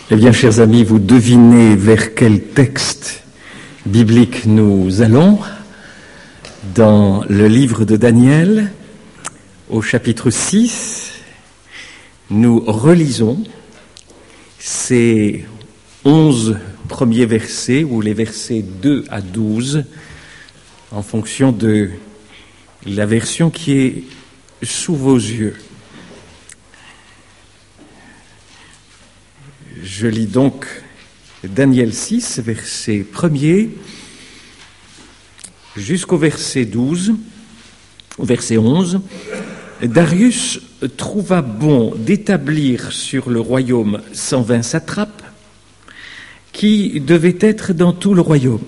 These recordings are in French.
Eh bien, chers amis, vous devinez vers quel texte biblique nous allons. Dans le livre de Daniel, au chapitre 6, nous relisons ces 11 premiers versets, ou les versets 2 à 12, en fonction de la version qui est sous vos yeux. Je lis donc Daniel 6, verset 1er, jusqu'au verset 12, verset 11. Darius trouva bon d'établir sur le royaume 120 satrapes qui devaient être dans tout le royaume.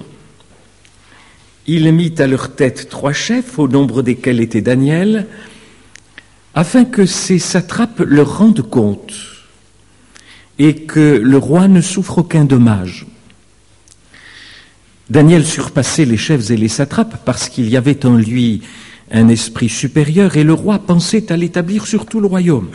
Il mit à leur tête 3 chefs, au nombre desquels était Daniel, afin que ces satrapes leur rendent compte et que le roi ne souffre aucun dommage. Daniel surpassait les chefs et les satrapes parce qu'il y avait en lui un esprit supérieur et le roi pensait à l'établir sur tout le royaume.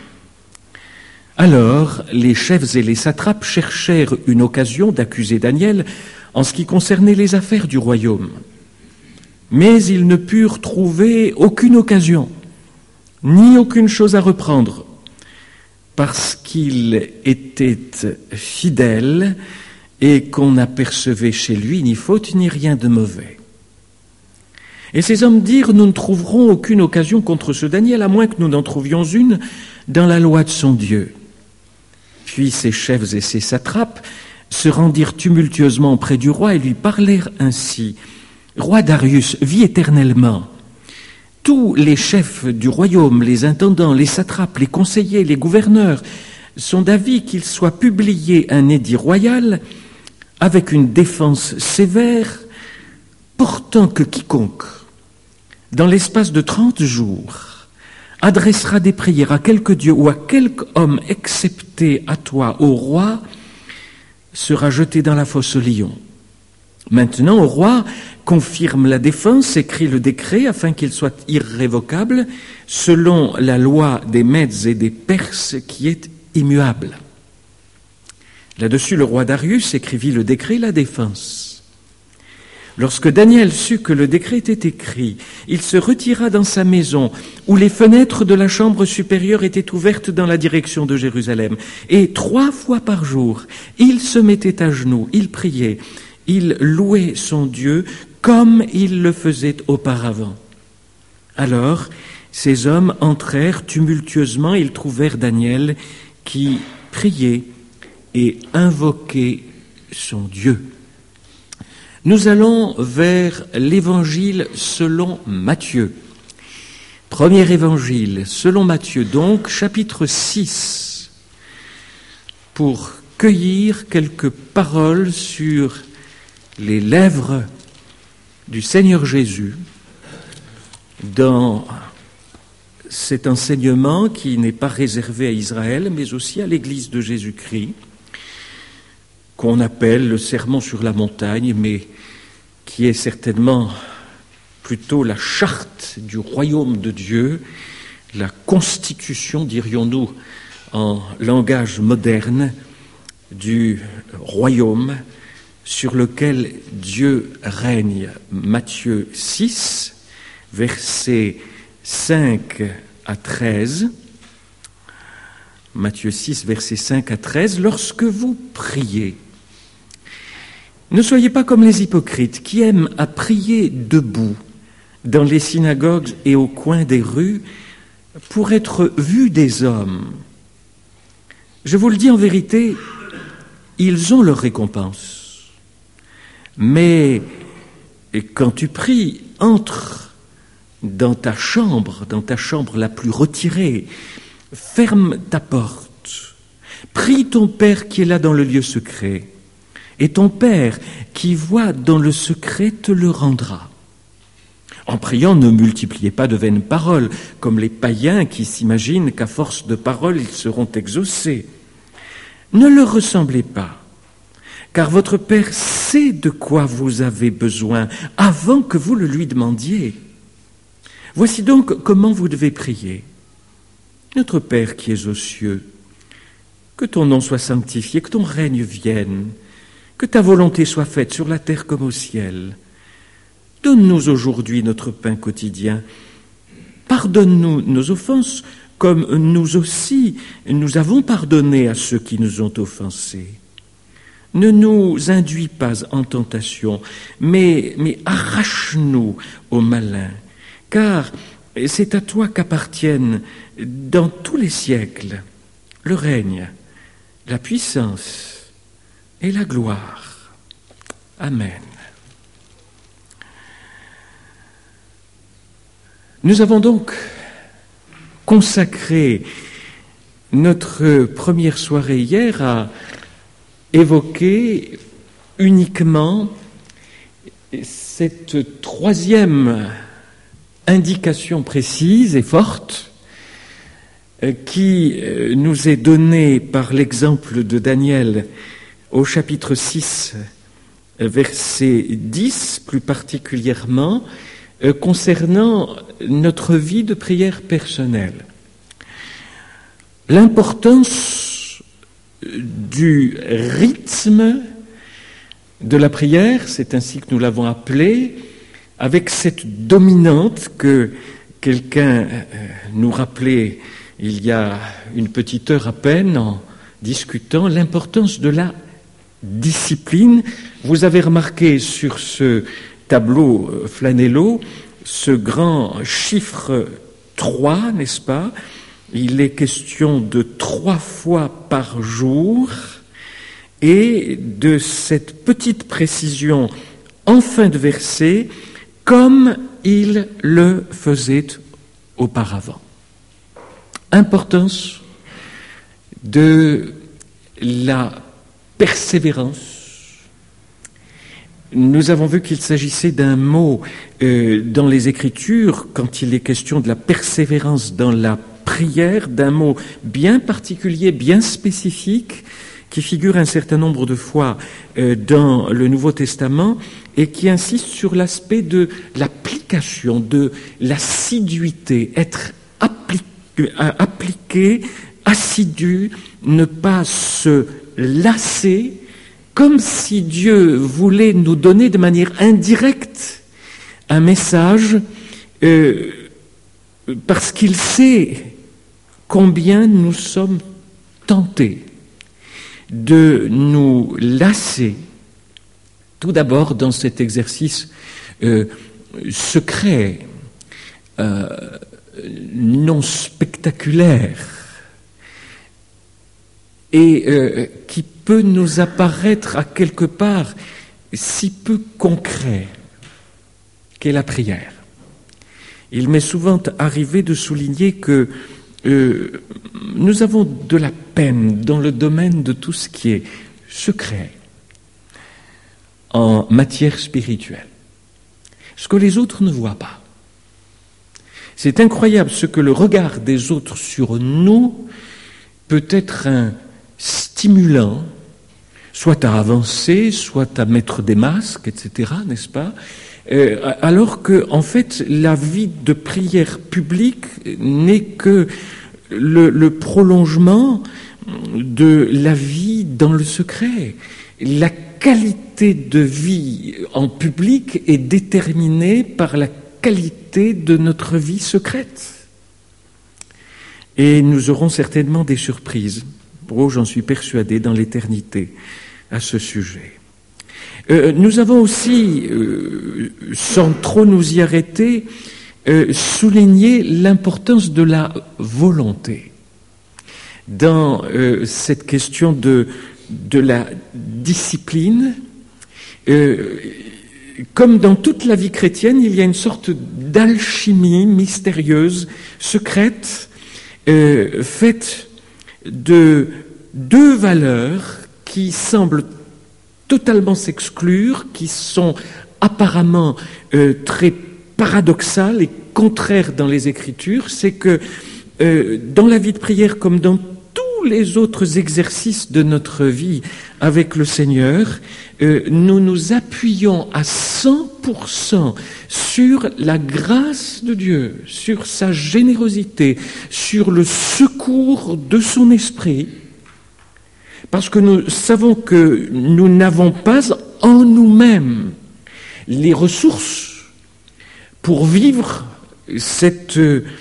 Alors, les chefs et les satrapes cherchèrent une occasion d'accuser Daniel en ce qui concernait les affaires du royaume. Mais ils ne purent trouver aucune occasion, ni aucune chose à reprendre, parce qu'il était fidèle et qu'on n'apercevait chez lui ni faute ni rien de mauvais. Et ces hommes dirent, nous ne trouverons aucune occasion contre ce Daniel, à moins que nous n'en trouvions une dans la loi de son Dieu. Puis ces chefs et ces satrapes se rendirent tumultueusement auprès du roi et lui parlèrent ainsi. Roi Darius, vis éternellement. Tous les chefs du royaume, les intendants, les satrapes, les conseillers, les gouverneurs, sont d'avis qu'il soit publié un édit royal avec une défense sévère, portant que quiconque, dans l'espace de 30 jours, adressera des prières à quelque dieu ou à quelque homme excepté à toi, au roi, sera jeté dans la fosse aux lions. Maintenant, au roi, confirme la défense, écrit le décret afin qu'il soit irrévocable, selon la loi des Mèdes et des Perses qui est immuable. Là-dessus, le roi Darius écrivit le décret, la défense. Lorsque Daniel sut que le décret était écrit, il se retira dans sa maison, où les fenêtres de la chambre supérieure étaient ouvertes dans la direction de Jérusalem. Et 3 fois par jour, il se mettait à genoux, il priait, il louait son Dieu comme il le faisait auparavant. Alors, ces hommes entrèrent tumultueusement, ils trouvèrent Daniel qui priait et invoquait son Dieu. Nous allons vers l'évangile selon Matthieu. Premier évangile selon Matthieu, donc, chapitre 6, pour cueillir quelques paroles sur les lèvres du Seigneur Jésus dans cet enseignement qui n'est pas réservé à Israël, mais aussi à l'Église de Jésus-Christ, qu'on appelle le sermon sur la montagne, mais qui est certainement plutôt la charte du royaume de Dieu, la constitution, dirions-nous, en langage moderne, du royaume sur lequel Dieu règne. Matthieu 6, versets 5 à 13. Matthieu 6, versets 5 à 13. Lorsque vous priez, ne soyez pas comme les hypocrites qui aiment à prier debout dans les synagogues et au coin des rues pour être vus des hommes. Je vous le dis en vérité, ils ont leur récompense. Mais quand tu pries, entre dans ta chambre la plus retirée, ferme ta porte, prie ton Père qui est là dans le lieu secret, et ton Père qui voit dans le secret te le rendra. En priant, ne multipliez pas de vaines paroles, comme les païens qui s'imaginent qu'à force de paroles, ils seront exaucés. Ne leur ressemblez pas, car votre Père sait de quoi vous avez besoin avant que vous le lui demandiez. Voici donc comment vous devez prier. Notre Père qui es aux cieux, Que ton nom soit sanctifié, que ton règne vienne, que ta volonté soit faite sur la terre comme au ciel. Donne-nous aujourd'hui notre pain quotidien. Pardonne-nous nos offenses, comme nous aussi, nous avons pardonné à ceux qui nous ont offensés. Ne nous induis pas en tentation, mais arrache-nous au malin, car c'est à toi qu'appartiennent dans tous les siècles le règne, la puissance et la gloire. Amen. Nous avons donc consacré notre première soirée hier à évoquer uniquement cette troisième indication précise et forte qui nous est donnée par l'exemple de Daniel au chapitre 6, verset 10, plus particulièrement, concernant notre vie de prière personnelle. L'importance du rythme de la prière, c'est ainsi que nous l'avons appelé, avec cette dominante que quelqu'un nous rappelait il y a une petite heure à peine en discutant, l'importance de la discipline. Vous avez remarqué sur ce tableau Flanello ce grand chiffre 3, n'est-ce pas? Il est question de 3 fois par jour et de cette petite précision en fin de verset, comme il le faisait auparavant. Importance de la persévérance. Nous avons vu qu'il s'agissait d'un mot dans les Écritures, quand il est question de la persévérance dans la prière, d'un mot bien particulier, bien spécifique, qui figure un certain nombre de fois dans le Nouveau Testament et qui insiste sur l'aspect de l'application, de l'assiduité, être appliqué, assidu, ne pas se lasser, comme si Dieu voulait nous donner de manière indirecte un message parce qu'il sait combien nous sommes tentés de nous lasser, tout d'abord dans cet exercice secret, non spectaculaire, et qui peut nous apparaître à quelque part si peu concret qu'est la prière. Il m'est souvent arrivé de souligner que nous avons de la peine dans le domaine de tout ce qui est secret en matière spirituelle, ce que les autres ne voient pas. C'est incroyable ce que le regard des autres sur nous peut être un stimulant, soit à avancer, soit à mettre des masques, etc., n'est-ce pas? Alors que, en fait, la vie de prière publique n'est que le prolongement de la vie dans le secret. La qualité de vie en public est déterminée par la qualité de notre vie secrète. Et nous aurons certainement des surprises, j'en suis persuadé, dans l'éternité à ce sujet. Nous avons aussi, sans trop nous y arrêter, souligné l'importance de la volonté dans cette question de la discipline. Comme dans toute la vie chrétienne, il y a une sorte d'alchimie mystérieuse, secrète, faite de deux valeurs qui semblent totalement s'exclure, qui sont apparemment très paradoxales et contraires dans les Écritures. C'est que dans la vie de prière, comme dans tous les autres exercices de notre vie avec le Seigneur, nous nous appuyons à 100% sur la grâce de Dieu, sur sa générosité, sur le secours de son esprit, parce que nous savons que nous n'avons pas en nous-mêmes les ressources pour vivre cette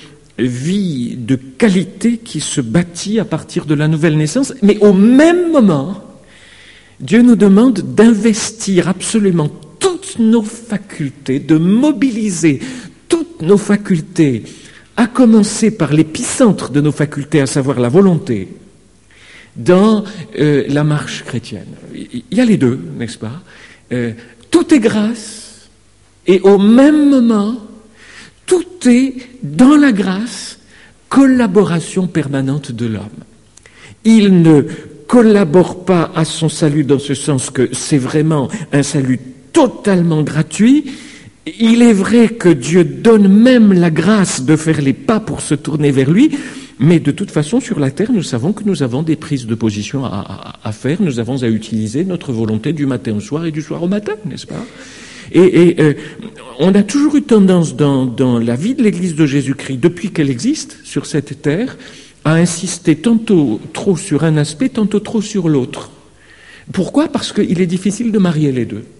vie de qualité qui se bâtit à partir de la nouvelle naissance, mais au même moment, Dieu nous demande d'investir absolument toutes nos facultés, de mobiliser toutes nos facultés, à commencer par l'épicentre de nos facultés, à savoir la volonté, dans la marche chrétienne. Il y a les deux, n'est-ce pas? Tout est grâce, et au même moment, tout est dans la grâce, collaboration permanente de l'homme. Il ne collabore pas à son salut dans ce sens que c'est vraiment un salut totalement gratuit. Il est vrai que Dieu donne même la grâce de faire les pas pour se tourner vers lui, mais de toute façon, sur la terre, nous savons que nous avons des prises de position à faire, nous avons à utiliser notre volonté du matin au soir et du soir au matin, n'est-ce pas? Et on a toujours eu tendance dans la vie de l'Église de Jésus-Christ, depuis qu'elle existe sur cette terre, à insister tantôt trop sur un aspect, tantôt trop sur l'autre. Pourquoi? Parce qu'il est difficile de marier les deux.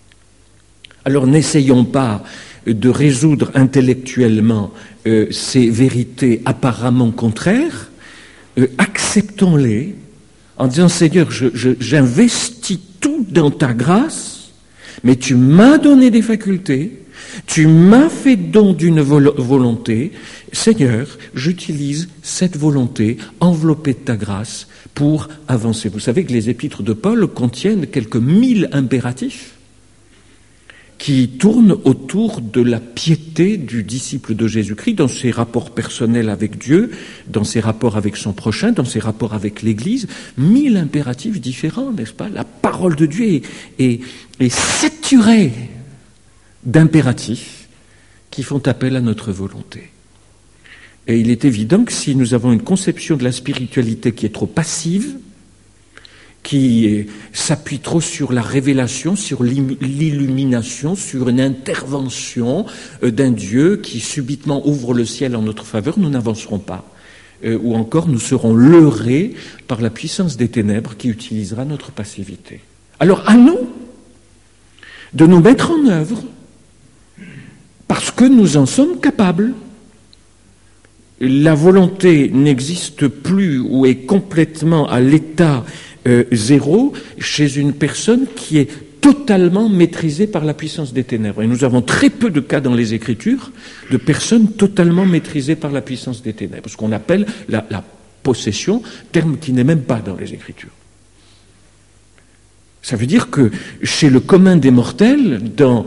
Alors n'essayons pas de résoudre intellectuellement ces vérités apparemment contraires, acceptons-les en disant Seigneur, j'investis tout dans ta grâce, mais tu m'as donné des facultés, tu m'as fait don d'une volonté. Seigneur, j'utilise cette volonté enveloppée de ta grâce pour avancer. Vous savez que les épîtres de Paul contiennent quelques 1000 impératifs qui tournent autour de la piété du disciple de Jésus-Christ dans ses rapports personnels avec Dieu, dans ses rapports avec son prochain, dans ses rapports avec l'Église. 1000 impératifs différents, n'est-ce pas? La parole de Dieu est saturée d'impératifs qui font appel à notre volonté. Et il est évident que si nous avons une conception de la spiritualité qui est trop passive, qui s'appuie trop sur la révélation, sur l'illumination, sur une intervention d'un Dieu qui subitement ouvre le ciel en notre faveur, nous n'avancerons pas. Ou encore, nous serons leurrés par la puissance des ténèbres qui utilisera notre passivité. Alors, à nous de nous mettre en œuvre parce que nous en sommes capables. La volonté n'existe plus ou est complètement à l'état zéro chez une personne qui est totalement maîtrisée par la puissance des ténèbres. Et nous avons très peu de cas dans les Écritures de personnes totalement maîtrisées par la puissance des ténèbres, ce qu'on appelle la possession, terme qui n'est même pas dans les Écritures. Ça veut dire que chez le commun des mortels, dans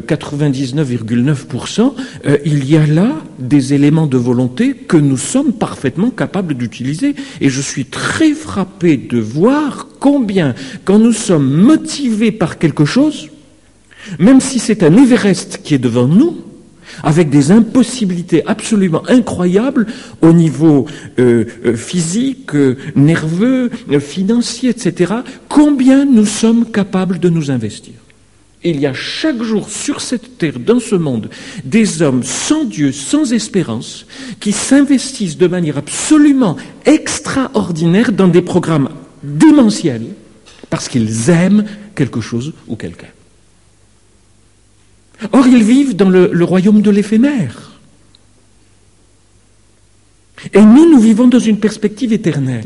99,9%, il y a là des éléments de volonté que nous sommes parfaitement capables d'utiliser. Et je suis très frappé de voir combien, quand nous sommes motivés par quelque chose, même si c'est un Everest qui est devant nous, avec des impossibilités absolument incroyables au niveau physique, nerveux, financier, etc., combien nous sommes capables de nous investir. Il y a chaque jour sur cette terre, dans ce monde, des hommes sans Dieu, sans espérance, qui s'investissent de manière absolument extraordinaire dans des programmes démentiels, parce qu'ils aiment quelque chose ou quelqu'un. Or, ils vivent dans le royaume de l'éphémère. Et nous vivons dans une perspective éternelle.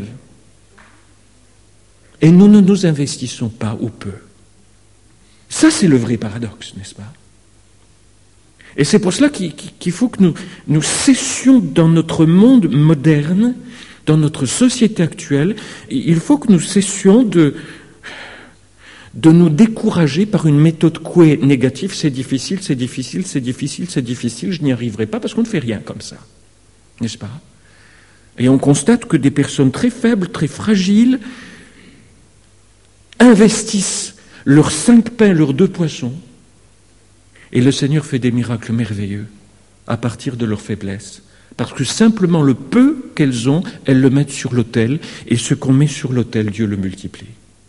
Et nous ne nous investissons pas ou peu. Ça, c'est le vrai paradoxe, n'est-ce pas? Et c'est pour cela qu'il faut que nous cessions dans notre monde moderne, dans notre société actuelle, il faut que nous cessions de nous décourager par une méthode couée négative, c'est difficile, c'est difficile, c'est difficile, c'est difficile, je n'y arriverai pas, parce qu'on ne fait rien comme ça, n'est-ce pas? Et on constate que des personnes très faibles, très fragiles, investissent leurs 5 pains, leurs 2 poissons, et le Seigneur fait des miracles merveilleux à partir de leur faiblesse. Parce que simplement le peu qu'elles ont, elles le mettent sur l'autel, et ce qu'on met sur l'autel, Dieu le multiplie.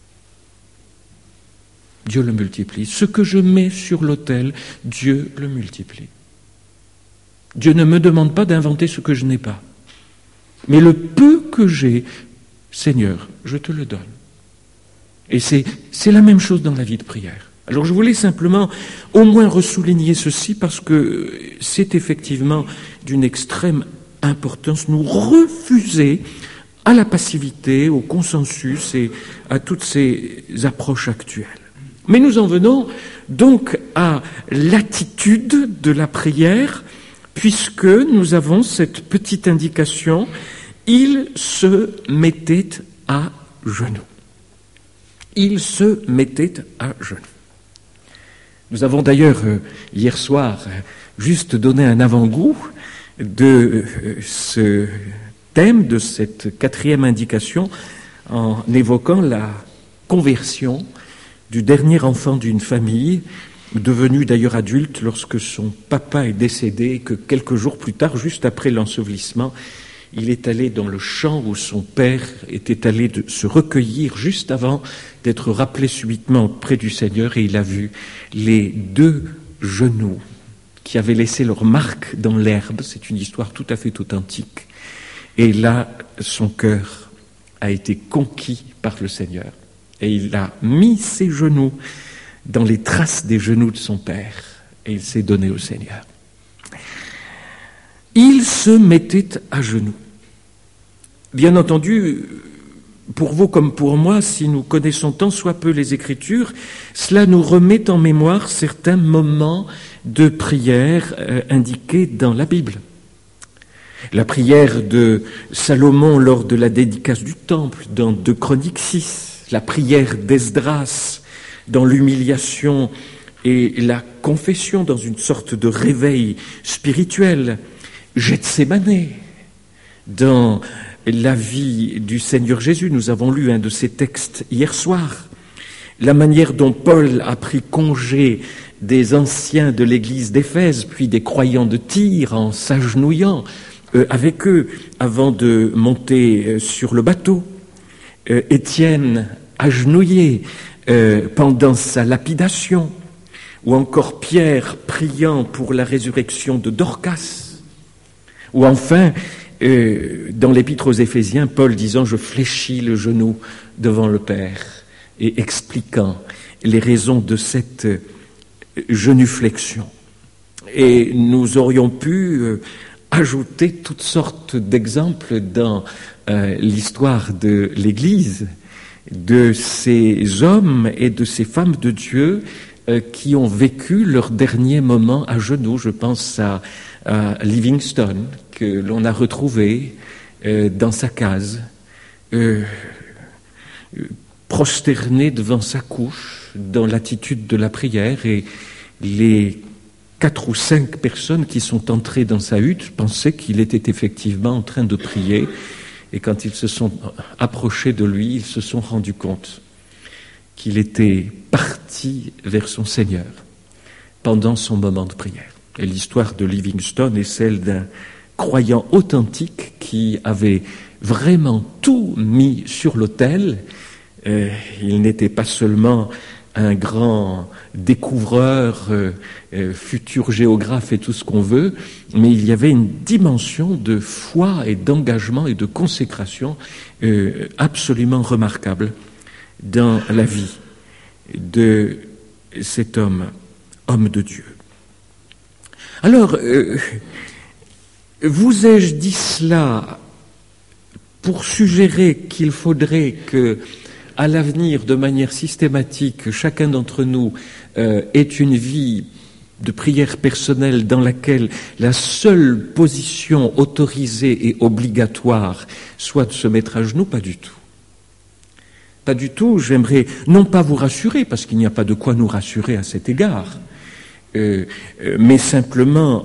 Dieu le multiplie. Ce que je mets sur l'autel, Dieu le multiplie. Dieu ne me demande pas d'inventer ce que je n'ai pas. Mais le peu que j'ai, Seigneur, je te le donne. Et c'est la même chose dans la vie de prière. Alors je voulais simplement au moins ressouligner ceci parce que c'est effectivement d'une extrême importance. Nous refuser à la passivité, au consensus et à toutes ces approches actuelles. Mais nous en venons donc à l'attitude de la prière, puisque nous avons cette petite indication, il se mettait à genoux. Il se mettait à genoux. Nous avons d'ailleurs, hier soir, juste donné un avant-goût de ce thème, de cette quatrième indication, en évoquant la conversion du dernier enfant d'une famille, devenu d'ailleurs adulte lorsque son papa est décédé et que quelques jours plus tard, juste après l'ensevelissement, il est allé dans le champ où son père était allé se recueillir juste avant d'être rappelé subitement auprès du Seigneur, et il a vu les deux genoux qui avaient laissé leur marque dans l'herbe. C'est une histoire tout à fait authentique. Et là, son cœur a été conquis par le Seigneur. Et il a mis ses genoux dans les traces des genoux de son père, et il s'est donné au Seigneur. Il se mettait à genoux. Bien entendu, pour vous comme pour moi, si nous connaissons tant soit peu les Écritures, cela nous remet en mémoire certains moments de prière indiqués dans la Bible. La prière de Salomon lors de la dédicace du temple dans 2 Chroniques 6, la prière d'Esdras dans l'humiliation et la confession dans une sorte de réveil spirituel, Gethsémanée dans la vie du Seigneur Jésus. Nous avons lu un de ces textes hier soir. La manière dont Paul a pris congé des anciens de l'église d'Éphèse, puis des croyants de Tyr, en s'agenouillant avec eux avant de monter sur le bateau. Étienne agenouillé pendant sa lapidation, ou encore Pierre priant pour la résurrection de Dorcas, ou enfin dans l'épître aux Éphésiens, Paul disant « Je fléchis le genou devant le Père » et expliquant les raisons de cette genuflexion. Et nous aurions pu ajouter toutes sortes d'exemples dans l'histoire de l'Église, de ces hommes et de ces femmes de Dieu qui ont vécu leur dernier moment à genoux. Je pense à Livingstone, que l'on a retrouvé dans sa case, prosterné devant sa couche, dans l'attitude de la prière, et les 4 ou 5 personnes qui sont entrées dans sa hutte pensaient qu'il était effectivement en train de prier, et quand ils se sont approchés de lui, ils se sont rendus compte qu'il était parti vers son Seigneur pendant son moment de prière. Et l'histoire de Livingstone est celle d'un croyant authentique qui avait vraiment tout mis sur l'autel. Il n'était pas seulement un grand découvreur, futur géographe et tout ce qu'on veut, mais il y avait une dimension de foi et d'engagement et de consécration absolument remarquable dans la vie de cet homme de Dieu. Alors, vous ai-je dit cela pour suggérer qu'il faudrait que, à l'avenir, de manière systématique, chacun d'entre nous ait une vie de prière personnelle dans laquelle la seule position autorisée et obligatoire soit de se mettre à genoux? Pas du tout. Pas du tout. J'aimerais non pas vous rassurer, parce qu'il n'y a pas de quoi nous rassurer à cet égard, mais simplement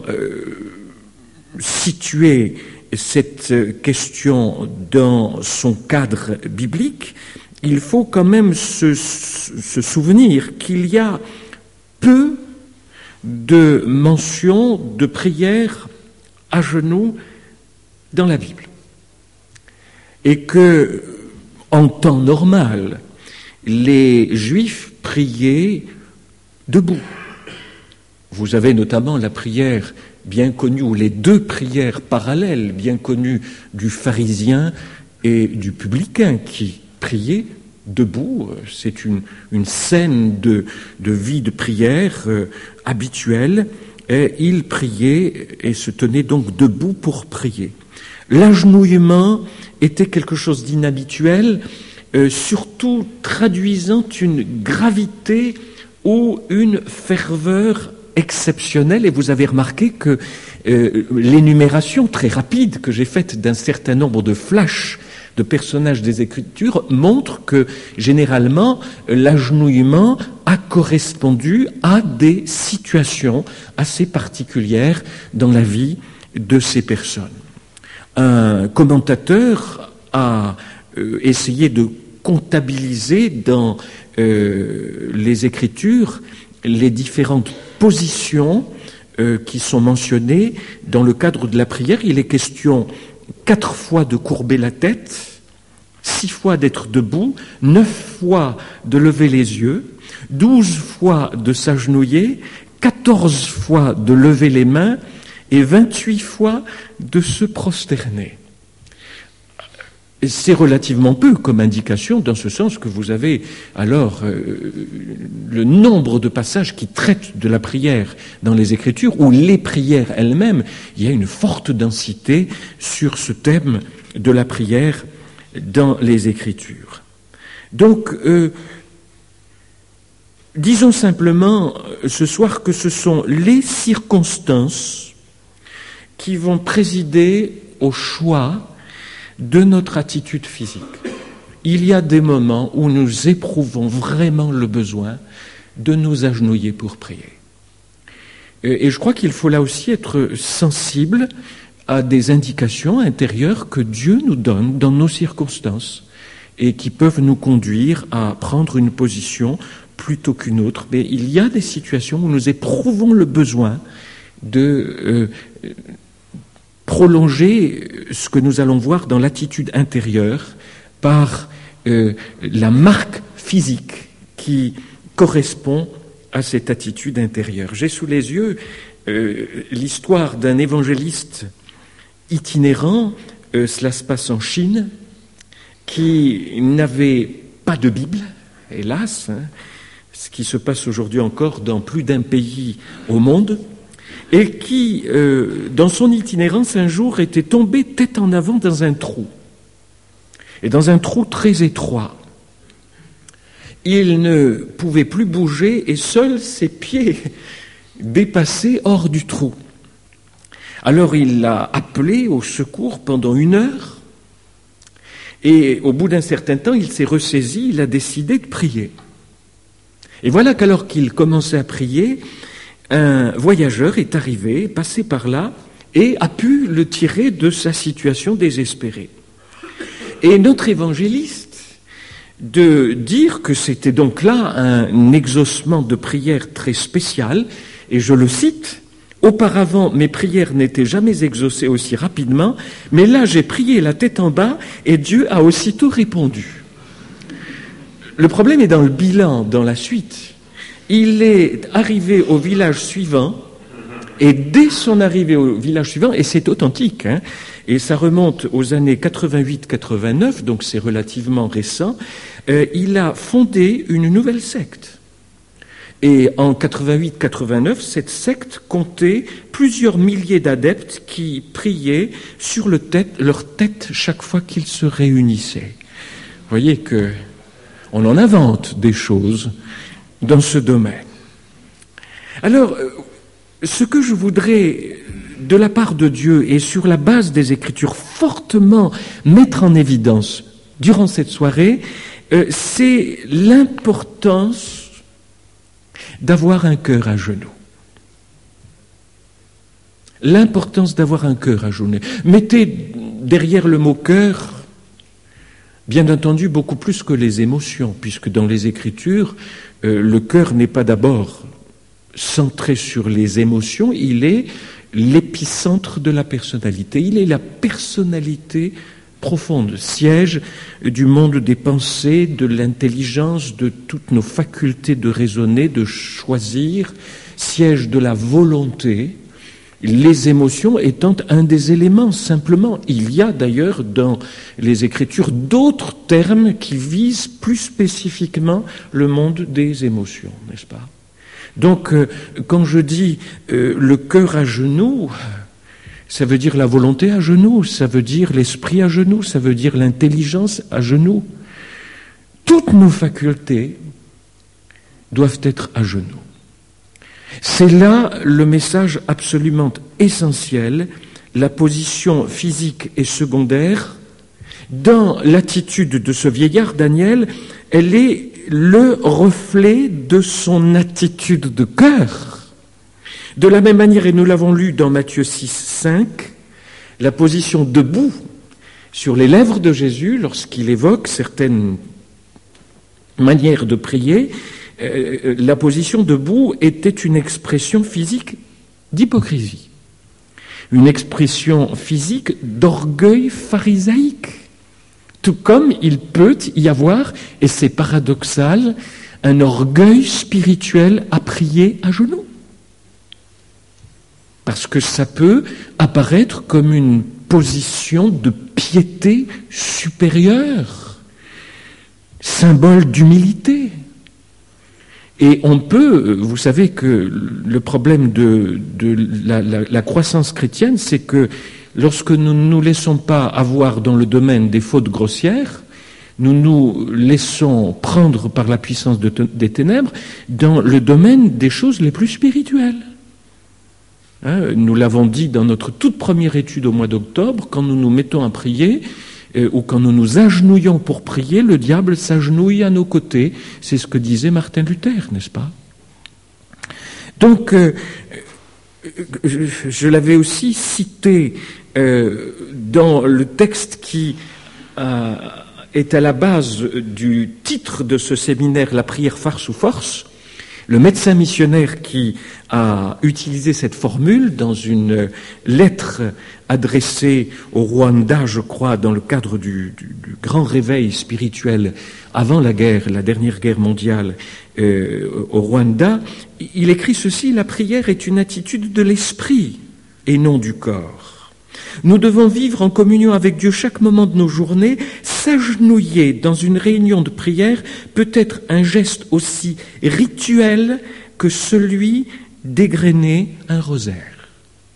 situer cette question dans son cadre biblique. Il faut quand même se souvenir qu'il y a peu de mentions de prière à genoux dans la Bible. Et que, en temps normal, les Juifs priaient debout. Vous avez notamment la prière bien connue, ou les 2 prières parallèles bien connues du pharisien et du publicain qui priaient debout. C'est une scène de vie de prière habituelle. Et il priait et se tenait donc debout pour prier. L'agenouillement était quelque chose d'inhabituel, surtout traduisant une gravité ou une ferveur exceptionnelle. Et vous avez remarqué que l'énumération très rapide que j'ai faite d'un certain nombre de flashs de personnages des Écritures montre que, généralement, l'agenouillement a correspondu à des situations assez particulières dans la vie de ces personnes. Un commentateur a essayé de comptabiliser dans les Écritures les différentes positions qui sont mentionnées dans le cadre de la prière. Il est question 4 fois de courber la tête, 6 fois d'être debout, 9 fois de lever les yeux, 12 fois de s'agenouiller, 14 fois de lever les mains et 28 fois de se prosterner. C'est relativement peu comme indication, dans ce sens que vous avez alors le nombre de passages qui traitent de la prière dans les Écritures, ou les prières elles-mêmes. Il y a une forte densité sur ce thème de la prière dans les Écritures. Donc, disons simplement ce soir que ce sont les circonstances qui vont présider au choix de notre attitude physique. Il y a des moments où nous éprouvons vraiment le besoin de nous agenouiller pour prier. Et je crois qu'il faut là aussi être sensible à des indications intérieures que Dieu nous donne dans nos circonstances et qui peuvent nous conduire à prendre une position plutôt qu'une autre. Mais il y a des situations où nous éprouvons le besoin de prolonger ce que nous allons voir dans l'attitude intérieure par la marque physique qui correspond à cette attitude intérieure. J'ai sous les yeux l'histoire d'un évangéliste itinérant, cela se passe en Chine, qui n'avait pas de Bible, hélas, ce qui se passe aujourd'hui encore dans plus d'un pays au monde, et qui, dans son itinérance, un jour, était tombé tête en avant dans un trou. Et dans un trou très étroit. Il ne pouvait plus bouger et seuls ses pieds dépassaient hors du trou. Alors il a appelé au secours pendant 1 heure, et au bout d'un certain temps, il s'est ressaisi, il a décidé de prier. Et voilà qu'alors qu'il commençait à prier, un voyageur est arrivé, passé par là, et a pu le tirer de sa situation désespérée. Et notre évangéliste, de dire que c'était donc là un exaucement de prière très spécial, et je le cite, « Auparavant, mes prières n'étaient jamais exaucées aussi rapidement, mais là j'ai prié la tête en bas et Dieu a aussitôt répondu. » Le problème est dans le bilan, dans la suite. Il est arrivé au village suivant, et dès son arrivée au village suivant, et c'est authentique, et ça remonte aux années 88-89, donc c'est relativement récent, il a fondé une nouvelle secte. Et en 88-89, cette secte comptait plusieurs milliers d'adeptes qui priaient sur leur tête chaque fois qu'ils se réunissaient. Vous voyez qu'on en invente des choses dans ce domaine. Alors, ce que je voudrais, de la part de Dieu et sur la base des Écritures, fortement mettre en évidence durant cette soirée, c'est l'importance d'avoir un cœur à genoux. L'importance d'avoir un cœur à genoux. Mettez derrière le mot cœur, bien entendu, beaucoup plus que les émotions, puisque dans les Écritures, le cœur n'est pas d'abord centré sur les émotions, il est l'épicentre de la personnalité. Il est la personnalité profonde, siège du monde des pensées, de l'intelligence, de toutes nos facultés de raisonner, de choisir, siège de la volonté. les émotions étant un des éléments simplement. Il y a d'ailleurs dans les Écritures d'autres termes qui visent plus spécifiquement le monde des émotions, n'est-ce pas? Donc, quand je dis le cœur à genoux, ça veut dire la volonté à genoux, ça veut dire l'esprit à genoux, ça veut dire l'intelligence à genoux. Toutes nos facultés doivent être à genoux. C'est là le message absolument essentiel. La position physique et secondaire. Dans l'attitude de ce vieillard, Daniel, elle est le reflet de son attitude de cœur. De la même manière, et nous l'avons lu dans Matthieu 6, 5, la position debout sur les lèvres de Jésus lorsqu'il évoque certaines manières de prier, la position debout était une expression physique d'hypocrisie, une expression physique d'orgueil pharisaïque. Tout comme il peut y avoir, et c'est paradoxal, un orgueil spirituel à prier à genoux. Parce que ça peut apparaître comme une position de piété supérieure, symbole d'humilité. Et on peut, vous savez que le problème de la croissance chrétienne, c'est que lorsque nous ne nous laissons pas avoir dans le domaine des fautes grossières, nous nous laissons prendre par la puissance des ténèbres dans le domaine des choses les plus spirituelles. Nous l'avons dit dans notre toute première étude au mois d'octobre, quand nous nous mettons à prier, ou quand nous nous agenouillons pour prier, le diable s'agenouille à nos côtés. C'est ce que disait Martin Luther, n'est-ce pas? Donc, je l'avais aussi cité dans le texte qui est à la base du titre de ce séminaire, La prière farce ou force. Le médecin missionnaire qui a utilisé cette formule dans une lettre adressée au Rwanda, je crois, dans le cadre du grand réveil spirituel avant la guerre, la dernière guerre mondiale au Rwanda, il écrit ceci: la prière est une attitude de l'esprit et non du corps. Nous devons vivre en communion avec Dieu chaque moment de nos journées. S'agenouiller dans une réunion de prière peut être un geste aussi rituel que celui d'égrener un rosaire.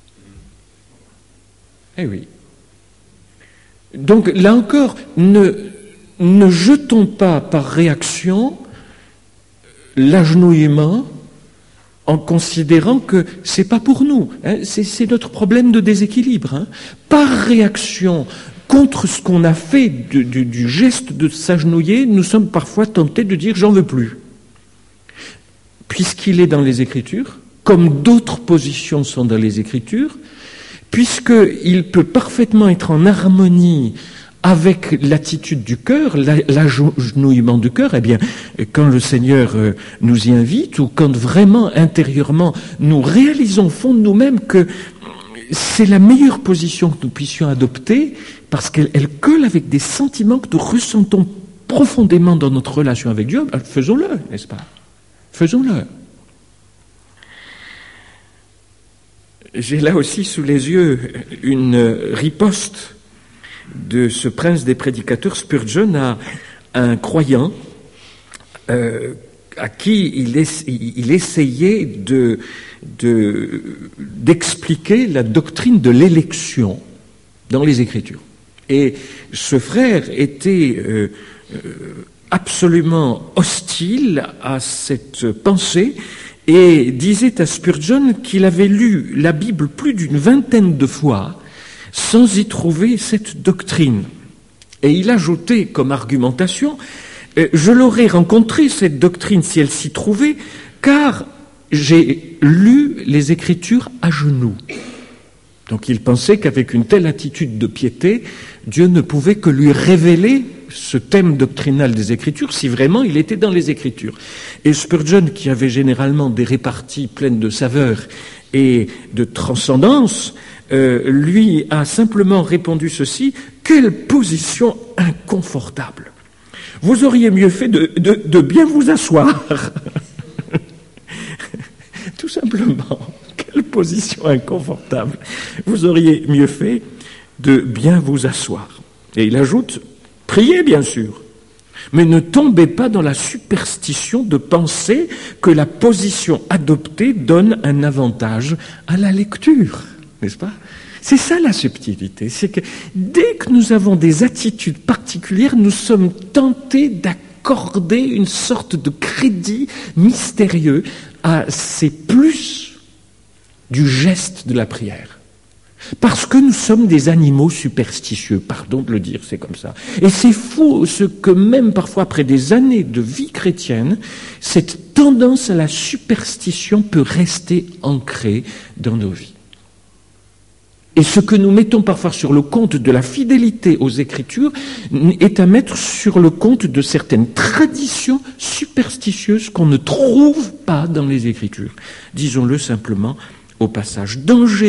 Eh oui. Donc là encore, ne jetons pas par réaction l'agenouillement en considérant que c'est pas pour nous, c'est notre problème de déséquilibre. Par réaction contre ce qu'on a fait du geste de s'agenouiller, nous sommes parfois tentés de dire j'en veux plus. Puisqu'il est dans les Écritures, comme d'autres positions sont dans les Écritures, puisqu'il peut parfaitement être en harmonie avec l'attitude du cœur, l'agenouillement du cœur, eh bien, quand le Seigneur nous y invite, ou quand vraiment intérieurement nous réalisons au fond de nous-mêmes que c'est la meilleure position que nous puissions adopter, parce qu'elle colle avec des sentiments que nous ressentons profondément dans notre relation avec Dieu, faisons-le, n'est-ce pas? Faisons-le. J'ai là aussi sous les yeux une riposte de ce prince des prédicateurs, Spurgeon, à un croyant à qui il essayait d'expliquer la doctrine de l'élection dans les Écritures. Et ce frère était absolument hostile à cette pensée et disait à Spurgeon qu'il avait lu la Bible plus d'une vingtaine de fois sans y trouver cette doctrine. Et il ajoutait comme argumentation, je l'aurais rencontrée cette doctrine si elle s'y trouvait, car j'ai lu les Écritures à genoux. Donc il pensait qu'avec une telle attitude de piété, Dieu ne pouvait que lui révéler ce thème doctrinal des Écritures si vraiment il était dans les Écritures. Et Spurgeon, qui avait généralement des réparties pleines de saveur et de transcendance, lui a simplement répondu ceci: quelle position inconfortable! Vous auriez mieux fait de bien vous asseoir. Tout simplement. Quelle position inconfortable. Vous auriez mieux fait de bien vous asseoir. Et il ajoute, priez bien sûr, mais ne tombez pas dans la superstition de penser que la position adoptée donne un avantage à la lecture, n'est-ce pas ? C'est ça la subtilité, c'est que dès que nous avons des attitudes particulières, nous sommes tentés d'accorder une sorte de crédit mystérieux à ces plus du geste de la prière. Parce que nous sommes des animaux superstitieux, pardon de le dire, c'est comme ça. Et c'est fou ce que même parfois après des années de vie chrétienne, cette tendance à la superstition peut rester ancrée dans nos vies. Et ce que nous mettons parfois sur le compte de la fidélité aux Écritures est à mettre sur le compte de certaines traditions superstitieuses qu'on ne trouve pas dans les Écritures. Disons-le simplement au passage.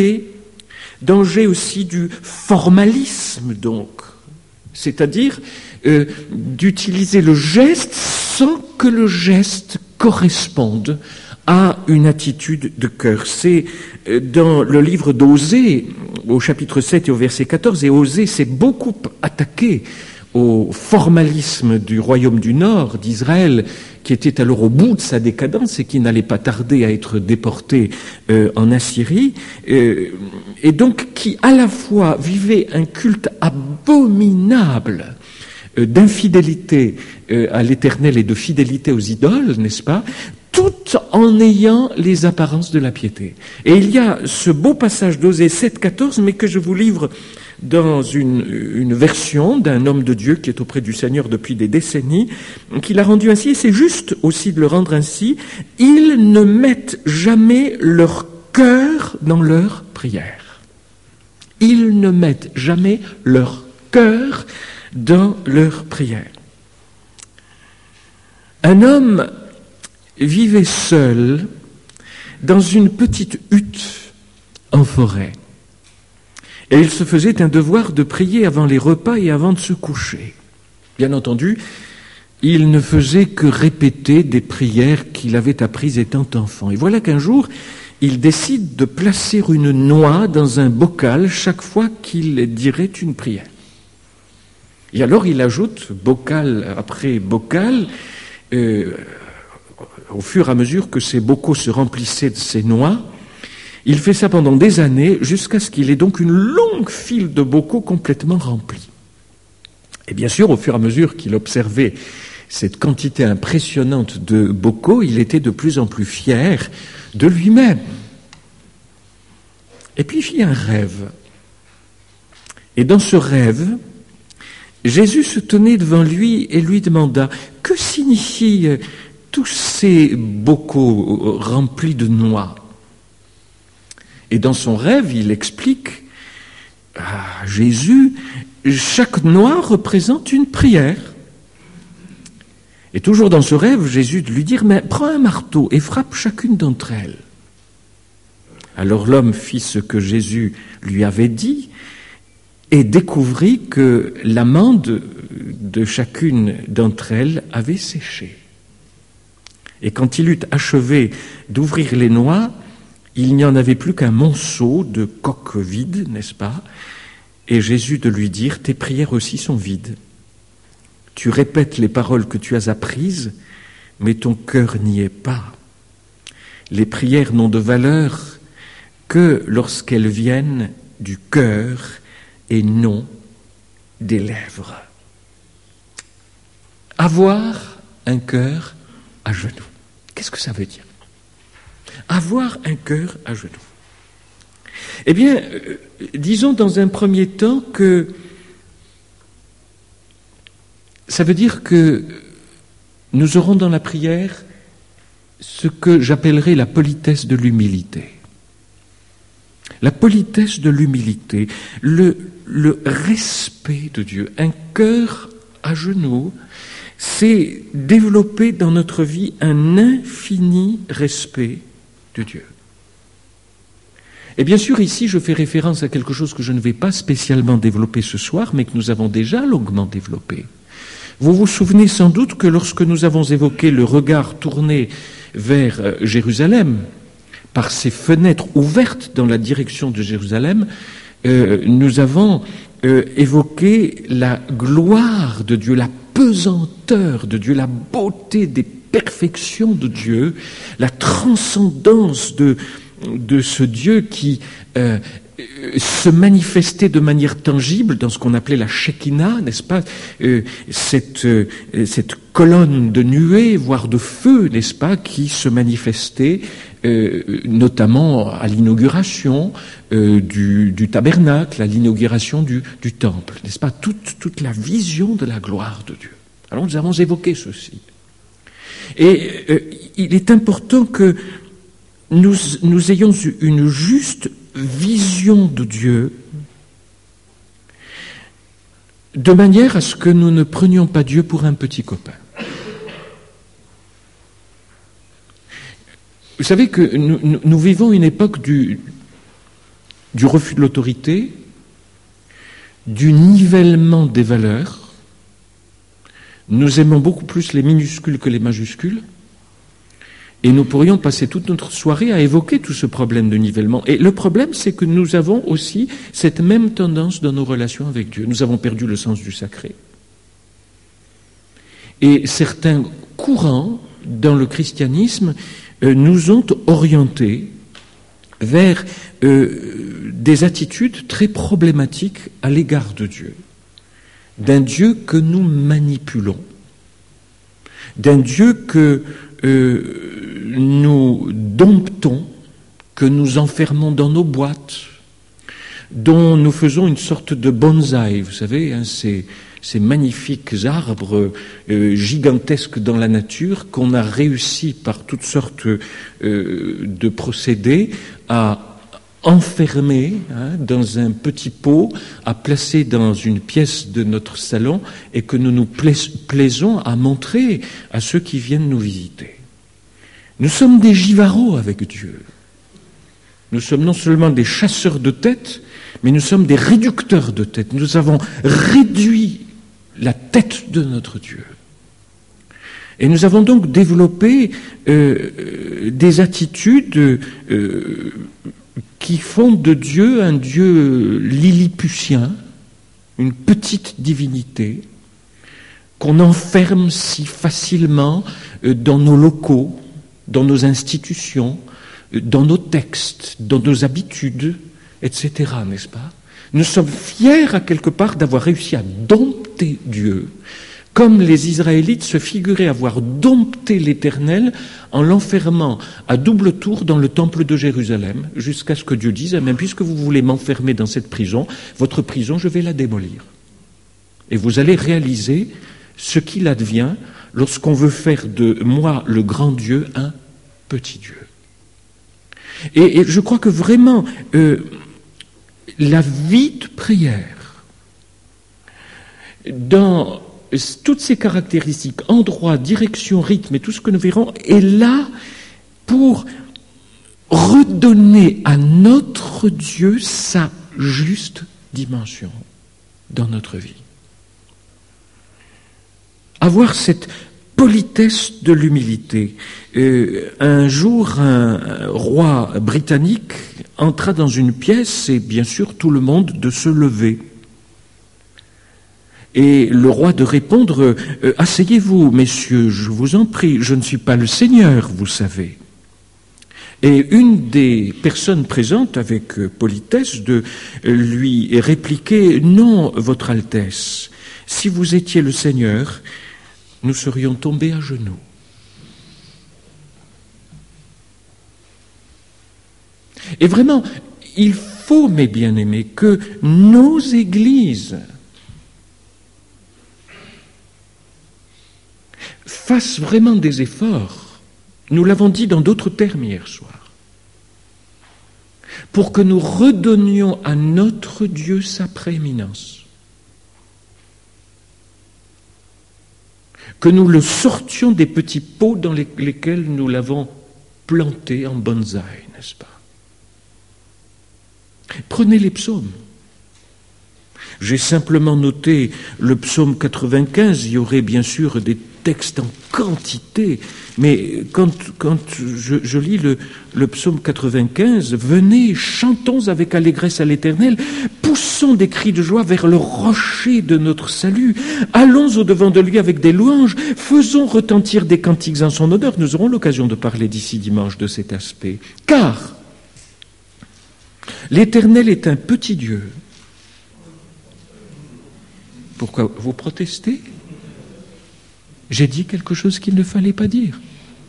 Danger aussi du formalisme, donc, c'est-à-dire d'utiliser le geste sans que le geste corresponde à une attitude de cœur. C'est dans le livre d'Osée, au chapitre 7 et au verset 14, et Osée s'est beaucoup attaqué au formalisme du royaume du Nord, d'Israël, qui était alors au bout de sa décadence et qui n'allait pas tarder à être déporté en Assyrie, et donc qui à la fois vivait un culte abominable d'infidélité à l'Éternel et de fidélité aux idoles, n'est-ce pas, tout en ayant les apparences de la piété. Et il y a ce beau passage d'Osée 7,14, mais que je vous livre dans une version d'un homme de Dieu qui est auprès du Seigneur depuis des décennies, qui l'a rendu ainsi, et c'est juste aussi de le rendre ainsi. Ils ne mettent jamais leur cœur dans leur prière. Ils ne mettent jamais leur cœur dans leur prière. Un homme vivait seul dans une petite hutte en forêt. Et il se faisait un devoir de prier avant les repas et avant de se coucher. Bien entendu, il ne faisait que répéter des prières qu'il avait apprises étant enfant. Et voilà qu'un jour, il décide de placer une noix dans un bocal chaque fois qu'il dirait une prière. Et alors il ajoute, bocal après bocal, au fur et à mesure que ces bocaux se remplissaient de ces noix, il fait ça pendant des années jusqu'à ce qu'il ait donc une longue file de bocaux complètement remplis. Et bien sûr, au fur et à mesure qu'il observait cette quantité impressionnante de bocaux, il était de plus en plus fier de lui-même. Et puis il fit un rêve. Et dans ce rêve, Jésus se tenait devant lui et lui demanda « Que signifient tous ces bocaux remplis de noix ?» Et dans son rêve, il explique à Jésus, chaque noix représente une prière. Et toujours dans ce rêve, Jésus lui dit, mais prends un marteau et frappe chacune d'entre elles. Alors l'homme fit ce que Jésus lui avait dit et découvrit que l'amande de chacune d'entre elles avait séché. Et quand il eut achevé d'ouvrir les noix, il n'y en avait plus qu'un monceau de coques vides, n'est-ce pas? Et Jésus de lui dire, tes prières aussi sont vides. Tu répètes les paroles que tu as apprises, mais ton cœur n'y est pas. Les prières n'ont de valeur que lorsqu'elles viennent du cœur et non des lèvres. Avoir un cœur à genoux. Qu'est-ce que ça veut dire? Avoir un cœur à genoux. Eh bien, disons dans un premier temps que ça veut dire que nous aurons dans la prière ce que j'appellerais la politesse de l'humilité. La politesse de l'humilité, le respect de Dieu. Un cœur à genoux, c'est développer dans notre vie un infini respect de Dieu. Et bien sûr, ici, je fais référence à quelque chose que je ne vais pas spécialement développer ce soir, mais que nous avons déjà longuement développé. Vous vous souvenez sans doute que lorsque nous avons évoqué le regard tourné vers Jérusalem, par ces fenêtres ouvertes dans la direction de Jérusalem, nous avons évoqué la gloire de Dieu, la pesanteur de Dieu, la beauté des perfections de Dieu, la transcendance de ce Dieu qui se manifestait de manière tangible dans ce qu'on appelait la Shekinah, n'est-ce pas, cette colonne de nuée, voire de feu, n'est-ce pas, qui se manifestait notamment à l'inauguration du tabernacle, à l'inauguration du temple, n'est-ce pas, toute la vision de la gloire de Dieu. Alors nous avons évoqué ceci. Et il est important que nous ayons une juste vision de Dieu, de manière à ce que nous ne prenions pas Dieu pour un petit copain. Vous savez que nous vivons une époque du refus de l'autorité, du nivellement des valeurs. Nous aimons beaucoup plus les minuscules que les majuscules. Et nous pourrions passer toute notre soirée à évoquer tout ce problème de nivellement. Et le problème, c'est que nous avons aussi cette même tendance dans nos relations avec Dieu. Nous avons perdu le sens du sacré. Et certains courants dans le christianisme nous ont orientés vers des attitudes très problématiques à l'égard de Dieu. D'un Dieu que nous manipulons. D'un Dieu que nous domptons, que nous enfermons dans nos boîtes, dont nous faisons une sorte de bonsaï, vous savez, hein, ces magnifiques arbres gigantesques dans la nature qu'on a réussi par toutes sortes de procédés à enfermer dans un petit pot, à placer dans une pièce de notre salon et que nous nous plaisons à montrer à ceux qui viennent nous visiter. Nous sommes des givarots avec Dieu. Nous sommes non seulement des chasseurs de têtes, mais nous sommes des réducteurs de têtes. Nous avons réduit la tête de notre Dieu. Et nous avons donc développé des attitudes qui font de Dieu un Dieu lilliputien, une petite divinité, qu'on enferme si facilement dans nos locaux, dans nos institutions, dans nos textes, dans nos habitudes, etc., n'est-ce pas? Nous sommes fiers à quelque part d'avoir réussi à dompter Dieu, comme les Israélites se figuraient avoir dompté l'Éternel en l'enfermant à double tour dans le temple de Jérusalem, jusqu'à ce que Dieu dise, eh bien, puisque vous voulez m'enfermer dans cette prison, votre prison, je vais la démolir. Et vous allez réaliser ce qu'il advient lorsqu'on veut faire de moi, le grand Dieu, un petit Dieu. Et je crois que vraiment, la vie de prière, dans toutes ces caractéristiques, endroit, direction, rythme et tout ce que nous verrons, est là pour redonner à notre Dieu sa juste dimension dans notre vie. Avoir cette politesse de l'humilité. Un jour, un roi britannique entra dans une pièce et bien sûr tout le monde de se lever. Et le roi de répondre « Asseyez-vous, messieurs, je vous en prie, je ne suis pas le Seigneur, vous savez. » Et une des personnes présentes, avec politesse, de lui répliquer « Non, votre Altesse, si vous étiez le Seigneur, nous serions tombés à genoux. » Et vraiment, il faut, mes bien-aimés, que nos églises fassent vraiment des efforts, nous l'avons dit dans d'autres termes hier soir, pour que nous redonnions à notre Dieu sa prééminence, que nous le sortions des petits pots dans lesquels nous l'avons planté en bonsaï, n'est-ce pas? Prenez les psaumes. J'ai simplement noté le psaume 95, il y aurait bien sûr des textes en quantité, mais quand je lis le psaume 95, « Venez, chantons avec allégresse à l'Éternel, poussons des cris de joie vers le rocher de notre salut, allons au-devant de lui avec des louanges, faisons retentir des cantiques en son honneur. » Nous aurons l'occasion de parler d'ici dimanche de cet aspect. Car l'Éternel est un petit Dieu. Pourquoi vous protestez ? J'ai dit quelque chose qu'il ne fallait pas dire.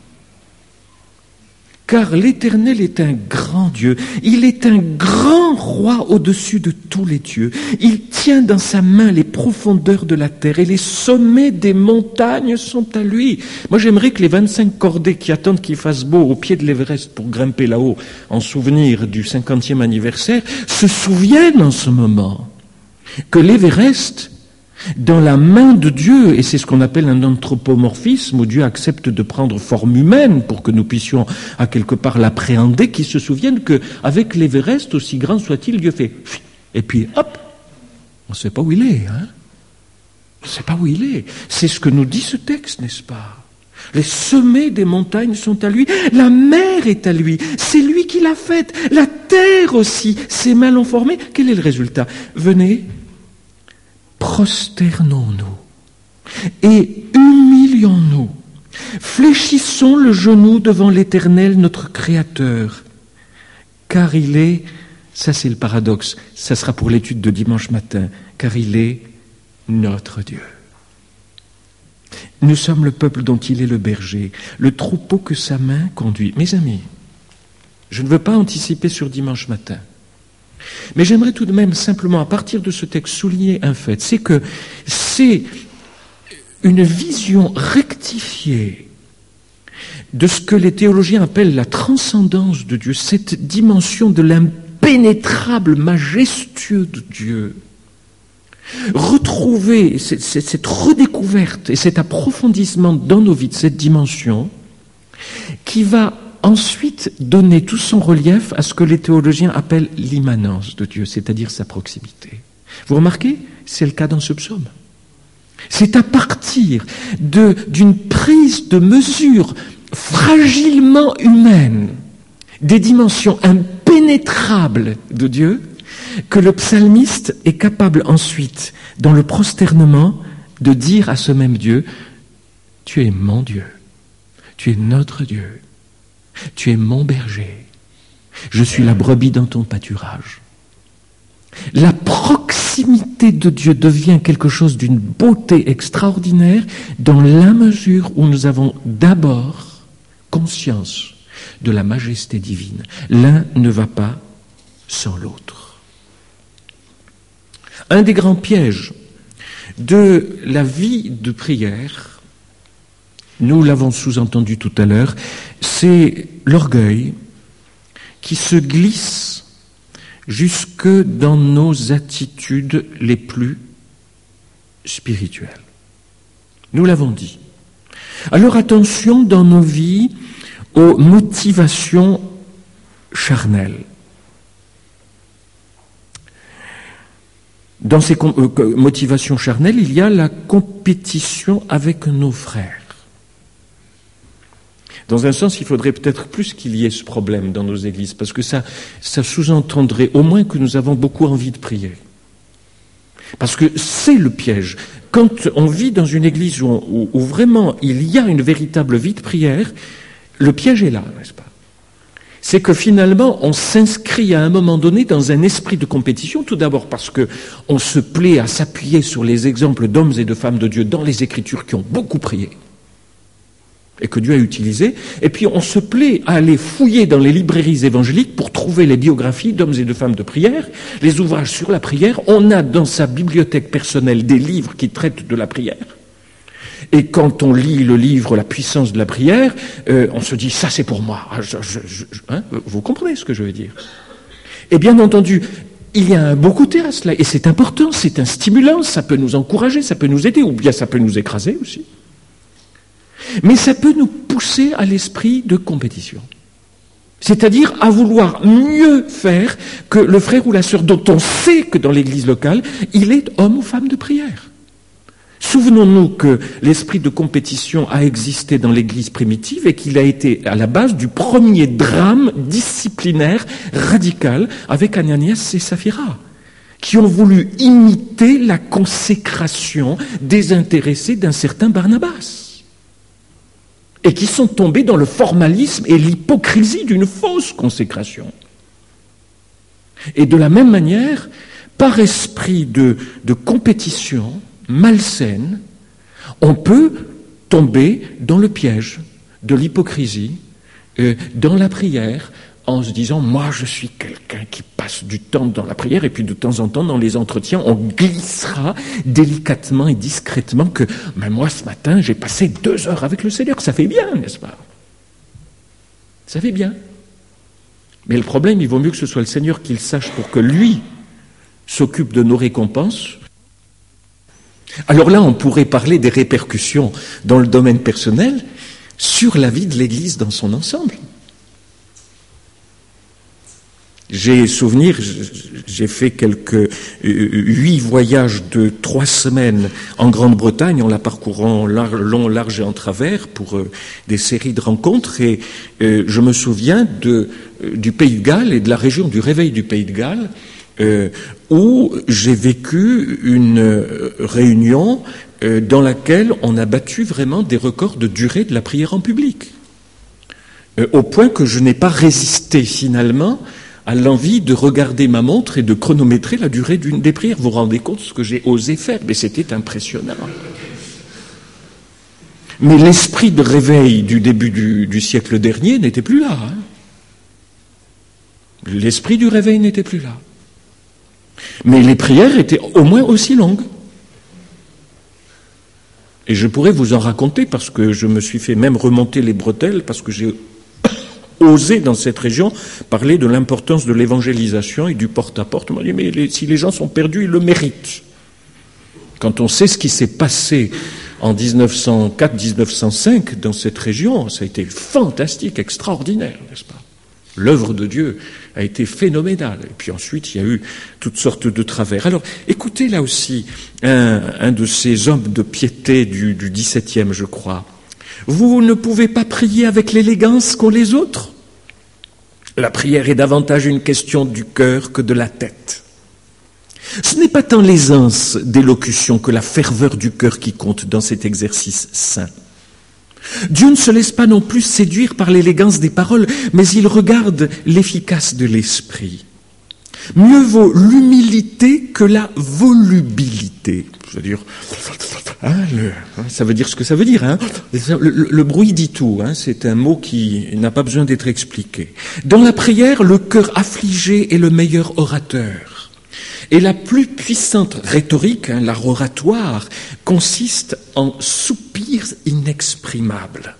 Car l'Éternel est un grand Dieu. Il est un grand roi au-dessus de tous les dieux. Il tient dans sa main les profondeurs de la terre et les sommets des montagnes sont à lui. Moi, j'aimerais que les 25 cordées qui attendent qu'il fasse beau au pied de l'Everest pour grimper là-haut en souvenir du 50e anniversaire se souviennent en ce moment que l'Everest, dans la main de Dieu, et c'est ce qu'on appelle un anthropomorphisme, où Dieu accepte de prendre forme humaine pour que nous puissions à quelque part l'appréhender, qui se souviennent qu'avec l'Everest, aussi grand soit-il, Dieu fait et puis hop, on ne sait pas où il est, hein. On ne sait pas où il est. C'est ce que nous dit ce texte, n'est-ce pas? Les sommets des montagnes sont à lui, la mer est à lui, c'est lui qui l'a faite, la terre aussi, ses mains l'ont formée. Quel est le résultat? Venez, prosternons-nous et humilions-nous. Fléchissons le genou devant l'Éternel, notre Créateur. Car il est, ça c'est le paradoxe, ça sera pour l'étude de dimanche matin, car il est notre Dieu. Nous sommes le peuple dont il est le berger, le troupeau que sa main conduit. Mes amis, je ne veux pas anticiper sur dimanche matin. Mais j'aimerais tout de même simplement, à partir de ce texte, souligner un fait, c'est que c'est une vision rectifiée de ce que les théologiens appellent la transcendance de Dieu, cette dimension de l'impénétrable majestueux de Dieu. Retrouver cette redécouverte et cet approfondissement dans nos vies de cette dimension qui va ensuite donner tout son relief à ce que les théologiens appellent l'immanence de Dieu, c'est-à-dire sa proximité. Vous remarquez, c'est le cas dans ce psaume. C'est à partir d'une prise de mesure fragilement humaine des dimensions impénétrables de Dieu que le psalmiste est capable ensuite, dans le prosternement, de dire à ce même Dieu, « Tu es mon Dieu, tu es notre Dieu. Tu es mon berger. Je suis la brebis dans ton pâturage. » La proximité de Dieu devient quelque chose d'une beauté extraordinaire dans la mesure où nous avons d'abord conscience de la majesté divine. L'un ne va pas sans l'autre. Un des grands pièges de la vie de prière, nous l'avons sous-entendu tout à l'heure, c'est l'orgueil qui se glisse jusque dans nos attitudes les plus spirituelles. Nous l'avons dit. Alors attention dans nos vies aux motivations charnelles. Dans ces motivations charnelles, il y a la compétition avec nos frères. Dans un sens, il faudrait peut-être plus qu'il y ait ce problème dans nos églises, parce que ça sous-entendrait au moins que nous avons beaucoup envie de prier. Parce que c'est le piège. Quand on vit dans une église où vraiment il y a une véritable vie de prière, le piège est là, n'est-ce pas? C'est que finalement, on s'inscrit à un moment donné dans un esprit de compétition, tout d'abord parce que on se plaît à s'appuyer sur les exemples d'hommes et de femmes de Dieu dans les Écritures qui ont beaucoup prié et que Dieu a utilisé, et puis on se plaît à aller fouiller dans les librairies évangéliques pour trouver les biographies d'hommes et de femmes de prière, les ouvrages sur la prière. On a dans sa bibliothèque personnelle des livres qui traitent de la prière. Et quand on lit le livre « La puissance de la prière », on se dit « ça c'est pour moi ». Hein, vous comprenez ce que je veux dire? Et bien entendu, il y a un beau côté à cela, et c'est important, c'est un stimulant, ça peut nous encourager, ça peut nous aider, ou bien ça peut nous écraser aussi. Mais ça peut nous pousser à l'esprit de compétition. C'est-à-dire à vouloir mieux faire que le frère ou la sœur dont on sait que dans l'église locale, il est homme ou femme de prière. Souvenons-nous que l'esprit de compétition a existé dans l'Église primitive et qu'il a été à la base du premier drame disciplinaire radical avec Ananias et Saphira, qui ont voulu imiter la consécration désintéressée d'un certain Barnabas et qui sont tombés dans le formalisme et l'hypocrisie d'une fausse consécration. Et de la même manière, par esprit de compétition malsaine, on peut tomber dans le piège de l'hypocrisie, dans la prière, en se disant « moi je suis quelqu'un qui passe du temps dans la prière » et puis de temps en temps dans les entretiens on glissera délicatement et discrètement que « mais moi ce matin j'ai passé 2 heures avec le Seigneur », ça fait bien, n'est-ce pas? Ça fait bien. Mais le problème, il vaut mieux que ce soit le Seigneur qui le sache pour que lui s'occupe de nos récompenses. Alors là, on pourrait parler des répercussions dans le domaine personnel sur la vie de l'Église dans son ensemble. J'ai souvenir, j'ai fait 8 voyages de 3 semaines en Grande-Bretagne en la parcourant long, large et en travers pour des séries de rencontres et je me souviens du Pays de Galles et de la région du Réveil du Pays de Galles où j'ai vécu une réunion dans laquelle on a battu vraiment des records de durée de la prière en public. Au point que je n'ai pas résisté finalement à l'envie de regarder ma montre et de chronométrer la durée d'une des prières. Vous vous rendez compte de ce que j'ai osé faire? Mais c'était impressionnant. Mais l'esprit de réveil du début du siècle dernier n'était plus là. L'esprit du réveil n'était plus là. Mais les prières étaient au moins aussi longues. Et je pourrais vous en raconter parce que je me suis fait même remonter les bretelles parce que j'ai osé dans cette région parler de l'importance de l'évangélisation et du porte-à-porte. On m'a dit, mais si les gens sont perdus, ils le méritent. Quand on sait ce qui s'est passé en 1904-1905 dans cette région, ça a été fantastique, extraordinaire, n'est-ce pas? L'œuvre de Dieu a été phénoménale. Et puis ensuite, il y a eu toutes sortes de travers. Alors, écoutez là aussi un de ces hommes de piété du XVIIe, je crois. Vous ne pouvez pas prier avec l'élégance qu'ont les autres. La prière est davantage une question du cœur que de la tête. Ce n'est pas tant l'aisance d'élocution que la ferveur du cœur qui compte dans cet exercice saint. Dieu ne se laisse pas non plus séduire par l'élégance des paroles, mais il regarde l'efficace de l'esprit. Mieux vaut l'humilité que la volubilité. C'est-à-dire, ça veut dire ce que ça veut dire. Le bruit dit tout. C'est un mot qui n'a pas besoin d'être expliqué. Dans la prière, le cœur affligé est le meilleur orateur. Et la plus puissante rhétorique, l'art oratoire, consiste en soupirs inexprimables.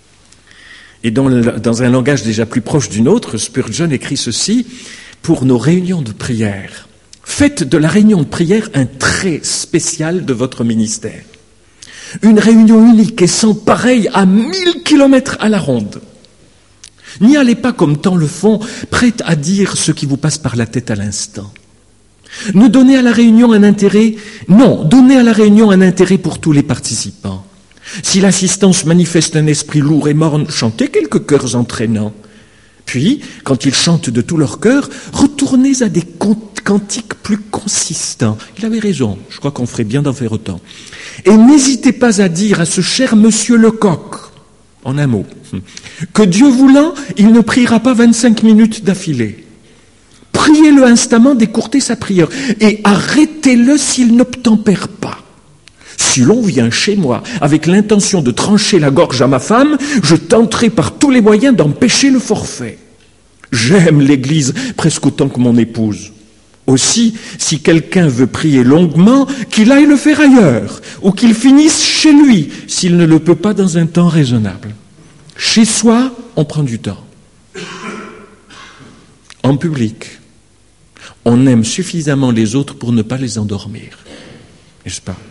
Et dans un langage déjà plus proche du nôtre, Spurgeon écrit ceci pour nos réunions de prière. Faites de la réunion de prière un trait spécial de votre ministère. Une réunion unique et sans pareille à 1000 kilomètres à la ronde. N'y allez pas comme tant le font, prêts à dire ce qui vous passe par la tête à l'instant. Ne donnez à la réunion un intérêt, non, donnez à la réunion un intérêt pour tous les participants. Si l'assistance manifeste un esprit lourd et morne, chantez quelques chœurs entraînants. Puis, quand ils chantent de tout leur cœur, retournez à des cantiques plus consistants. Il avait raison, je crois qu'on ferait bien d'en faire autant. Et n'hésitez pas à dire à ce cher monsieur Lecoq, en un mot, que Dieu voulant, il ne priera pas 25 minutes d'affilée. Priez-le instamment d'écourter sa prière et arrêtez-le s'il n'obtempère pas. Si l'on vient chez moi avec l'intention de trancher la gorge à ma femme, je tenterai par tous les moyens d'empêcher le forfait. J'aime l'Église presque autant que mon épouse. Aussi, si quelqu'un veut prier longuement, qu'il aille le faire ailleurs, ou qu'il finisse chez lui, s'il ne le peut pas dans un temps raisonnable. Chez soi, on prend du temps. En public, on aime suffisamment les autres pour ne pas les endormir. N'est-ce pas?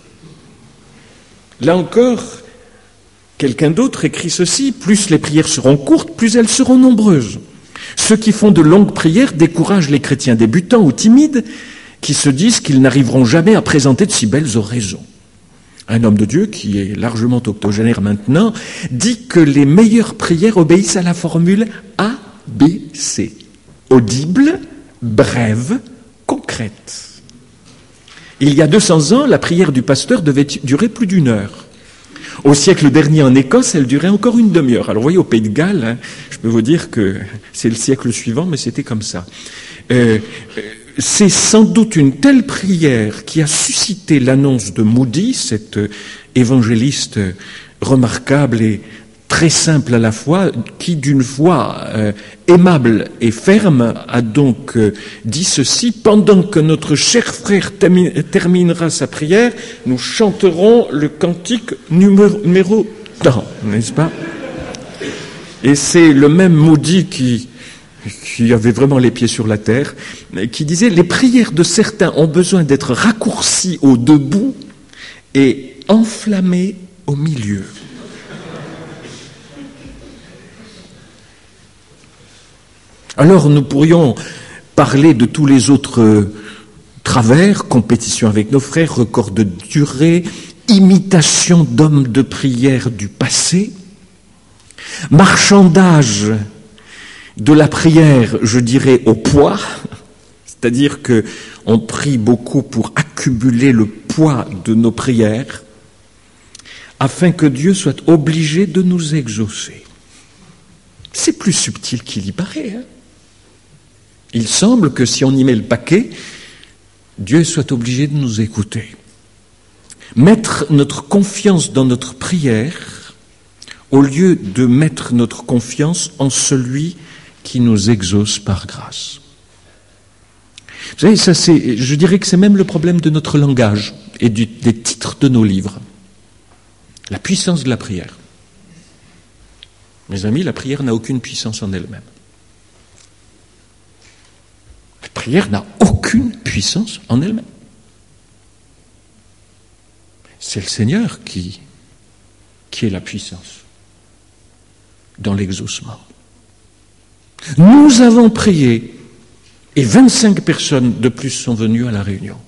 Là encore, quelqu'un d'autre écrit ceci, plus les prières seront courtes, plus elles seront nombreuses. Ceux qui font de longues prières découragent les chrétiens débutants ou timides qui se disent qu'ils n'arriveront jamais à présenter de si belles oraisons. un homme de Dieu qui est largement octogénaire maintenant, dit que les meilleures prières obéissent à la formule ABC. Audible, brève, concrète. Il y a 200 ans, la prière du pasteur devait durer plus d'1 heure. Au siècle dernier en Écosse, elle durait encore une demi-heure. Alors vous voyez, au Pays de Galles, je peux vous dire que c'est le siècle suivant, mais c'était comme ça. C'est sans doute une telle prière qui a suscité l'annonce de Moody, cet évangéliste remarquable et très simple à la fois, qui d'une voix aimable et ferme a donc dit ceci: pendant que notre cher frère terminera sa prière, nous chanterons le cantique numéro tant, n'est-ce pas? Et c'est le même Moody qui avait vraiment les pieds sur la terre, qui disait: les prières de certains ont besoin d'être raccourcies au debout et enflammées au milieu. Alors nous pourrions parler de tous les autres travers, compétition avec nos frères, record de durée, imitation d'hommes de prière du passé, marchandage de la prière, je dirais, au poids, c'est-à-dire qu'on prie beaucoup pour accumuler le poids de nos prières, afin que Dieu soit obligé de nous exaucer. C'est plus subtil qu'il y paraît, hein. Il semble que si on y met le paquet, Dieu soit obligé de nous écouter. Mettre notre confiance dans notre prière au lieu de mettre notre confiance en celui qui nous exauce par grâce. Vous savez, ça je dirais que c'est même le problème de notre langage et des titres de nos livres. La puissance de la prière. Mes amis, la prière n'a aucune puissance en elle-même. La prière n'a aucune puissance en elle-même. C'est le Seigneur qui est la puissance dans l'exaucement. Nous avons prié et 25 personnes de plus sont venues à la réunion.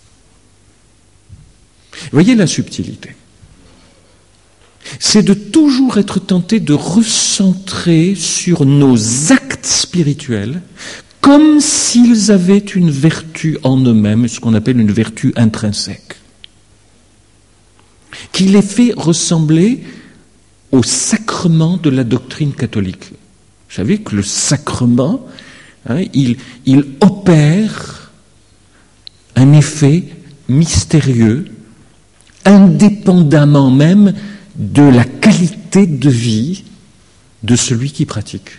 Voyez la subtilité. C'est de toujours être tenté de recentrer sur nos actes spirituels comme s'ils avaient une vertu en eux-mêmes, ce qu'on appelle une vertu intrinsèque, qui les fait ressembler au sacrement de la doctrine catholique. Vous savez que le sacrement, il opère un effet mystérieux, indépendamment même de la qualité de vie de celui qui pratique.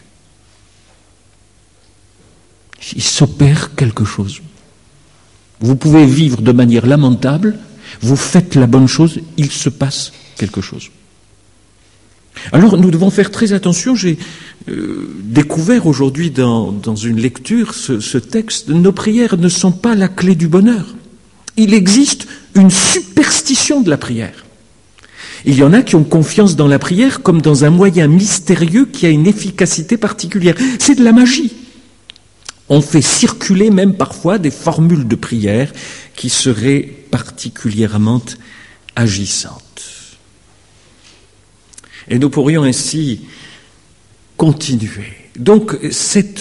Il s'opère quelque chose. Vous pouvez vivre de manière lamentable, vous faites la bonne chose, il se passe quelque chose. Alors nous devons faire très attention. J'ai découvert aujourd'hui dans une lecture ce texte: nos prières ne sont pas la clé du bonheur. Il existe une superstition de la prière. Il y en a qui ont confiance dans la prière comme dans un moyen mystérieux qui a une efficacité particulière. C'est de la magie. On fait circuler même parfois des formules de prière qui seraient particulièrement agissantes. Et nous pourrions ainsi continuer. Donc cette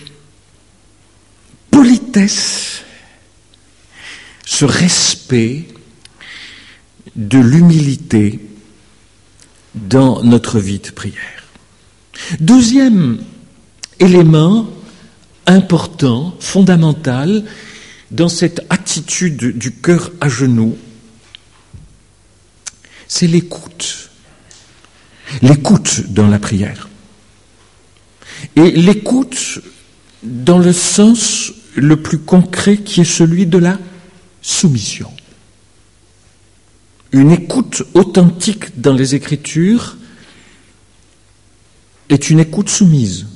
politesse, ce respect de l'humilité dans notre vie de prière. Deuxième élément important, fondamental, dans cette attitude du cœur à genoux, c'est l'écoute. L'écoute dans la prière. Et l'écoute dans le sens le plus concret qui est celui de la soumission. Une écoute authentique dans les Écritures est une écoute soumise.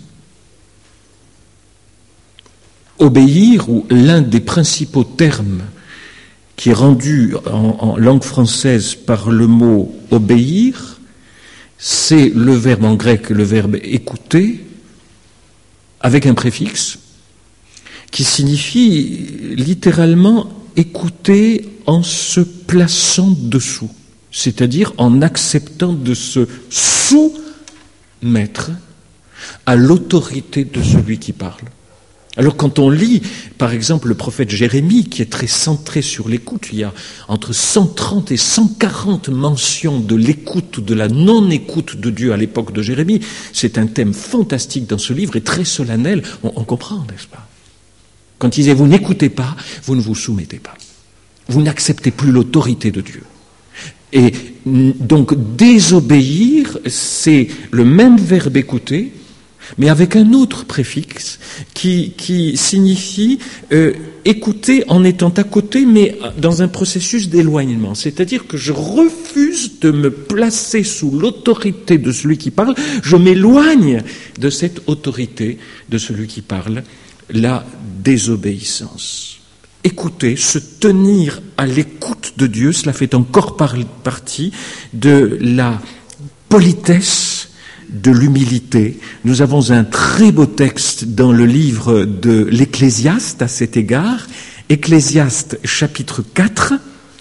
Obéir, ou l'un des principaux termes qui est rendu en langue française par le mot obéir, c'est le verbe en grec, le verbe écouter, avec un préfixe, qui signifie littéralement écouter en se plaçant dessous. c'est-à-dire en acceptant de se soumettre à l'autorité de celui qui parle. Alors quand on lit, par exemple, le prophète Jérémie, qui est très centré sur l'écoute, il y a entre 130 et 140 mentions de l'écoute ou de la non-écoute de Dieu à l'époque de Jérémie. C'est un thème fantastique dans ce livre et très solennel. On comprend, n'est-ce pas? Quand il disait « vous n'écoutez pas, vous ne vous soumettez pas. Vous n'acceptez plus l'autorité de Dieu. » Et donc désobéir, c'est le même verbe écouter, mais avec un autre préfixe qui signifie écouter en étant à côté, mais dans un processus d'éloignement. C'est-à-dire que je refuse de me placer sous l'autorité de celui qui parle, je m'éloigne de cette autorité de celui qui parle, la désobéissance. Écouter, se tenir à l'écoute de Dieu, cela fait encore partie de la politesse, de l'humilité. Nous avons un très beau texte dans le livre de l'Ecclésiaste à cet égard. Ecclésiaste chapitre 4.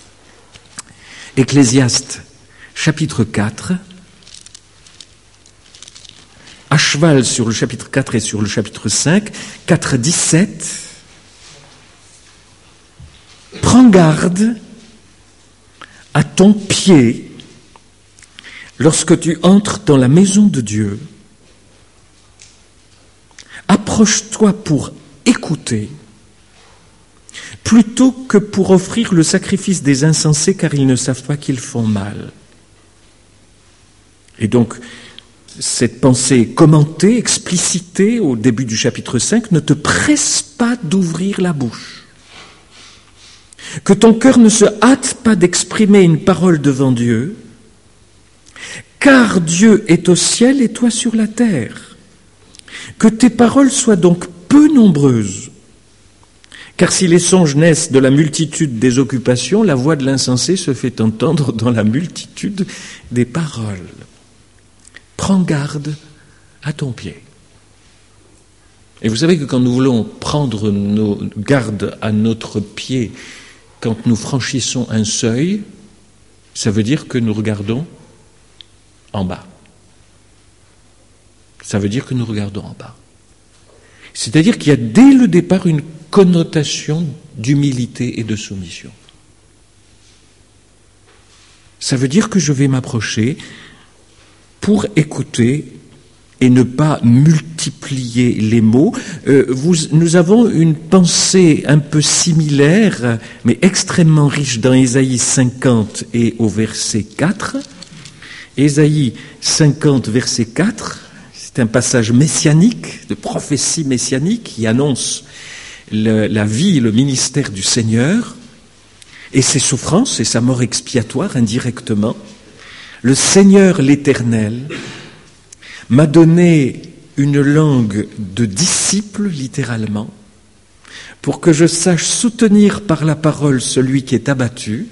Ecclésiaste chapitre 4. À cheval sur le chapitre 4 et sur le chapitre 5. 4,17. Prends garde à ton pied lorsque tu entres dans la maison de Dieu. Approche-toi pour écouter plutôt que pour offrir le sacrifice des insensés, car ils ne savent pas qu'ils font mal. Et donc, cette pensée commentée, explicitée au début du chapitre 5, ne te presse pas d'ouvrir la bouche. Que ton cœur ne se hâte pas d'exprimer une parole devant Dieu, car Dieu est au ciel et toi sur la terre. Que tes paroles soient donc peu nombreuses, car si les songes naissent de la multitude des occupations, la voix de l'insensé se fait entendre dans la multitude des paroles. Prends garde à ton pied. Et vous savez que quand nous voulons prendre nos gardes à notre pied, quand nous franchissons un seuil, ça veut dire que nous regardons en bas. Ça veut dire que nous regardons en bas. C'est-à-dire qu'il y a dès le départ une connotation d'humilité et de soumission. Ça veut dire que je vais m'approcher pour écouter et ne pas multiplier les mots. Nous avons une pensée un peu similaire, mais extrêmement riche dans Ésaïe 50 et au verset 4. Ésaïe 50, verset 4, c'est un passage messianique, de prophétie messianique, qui annonce la vie et le ministère du Seigneur, et ses souffrances et sa mort expiatoire indirectement. Le Seigneur l'Éternel m'a donné une langue de disciple, littéralement, pour que je sache soutenir par la parole celui qui est abattu.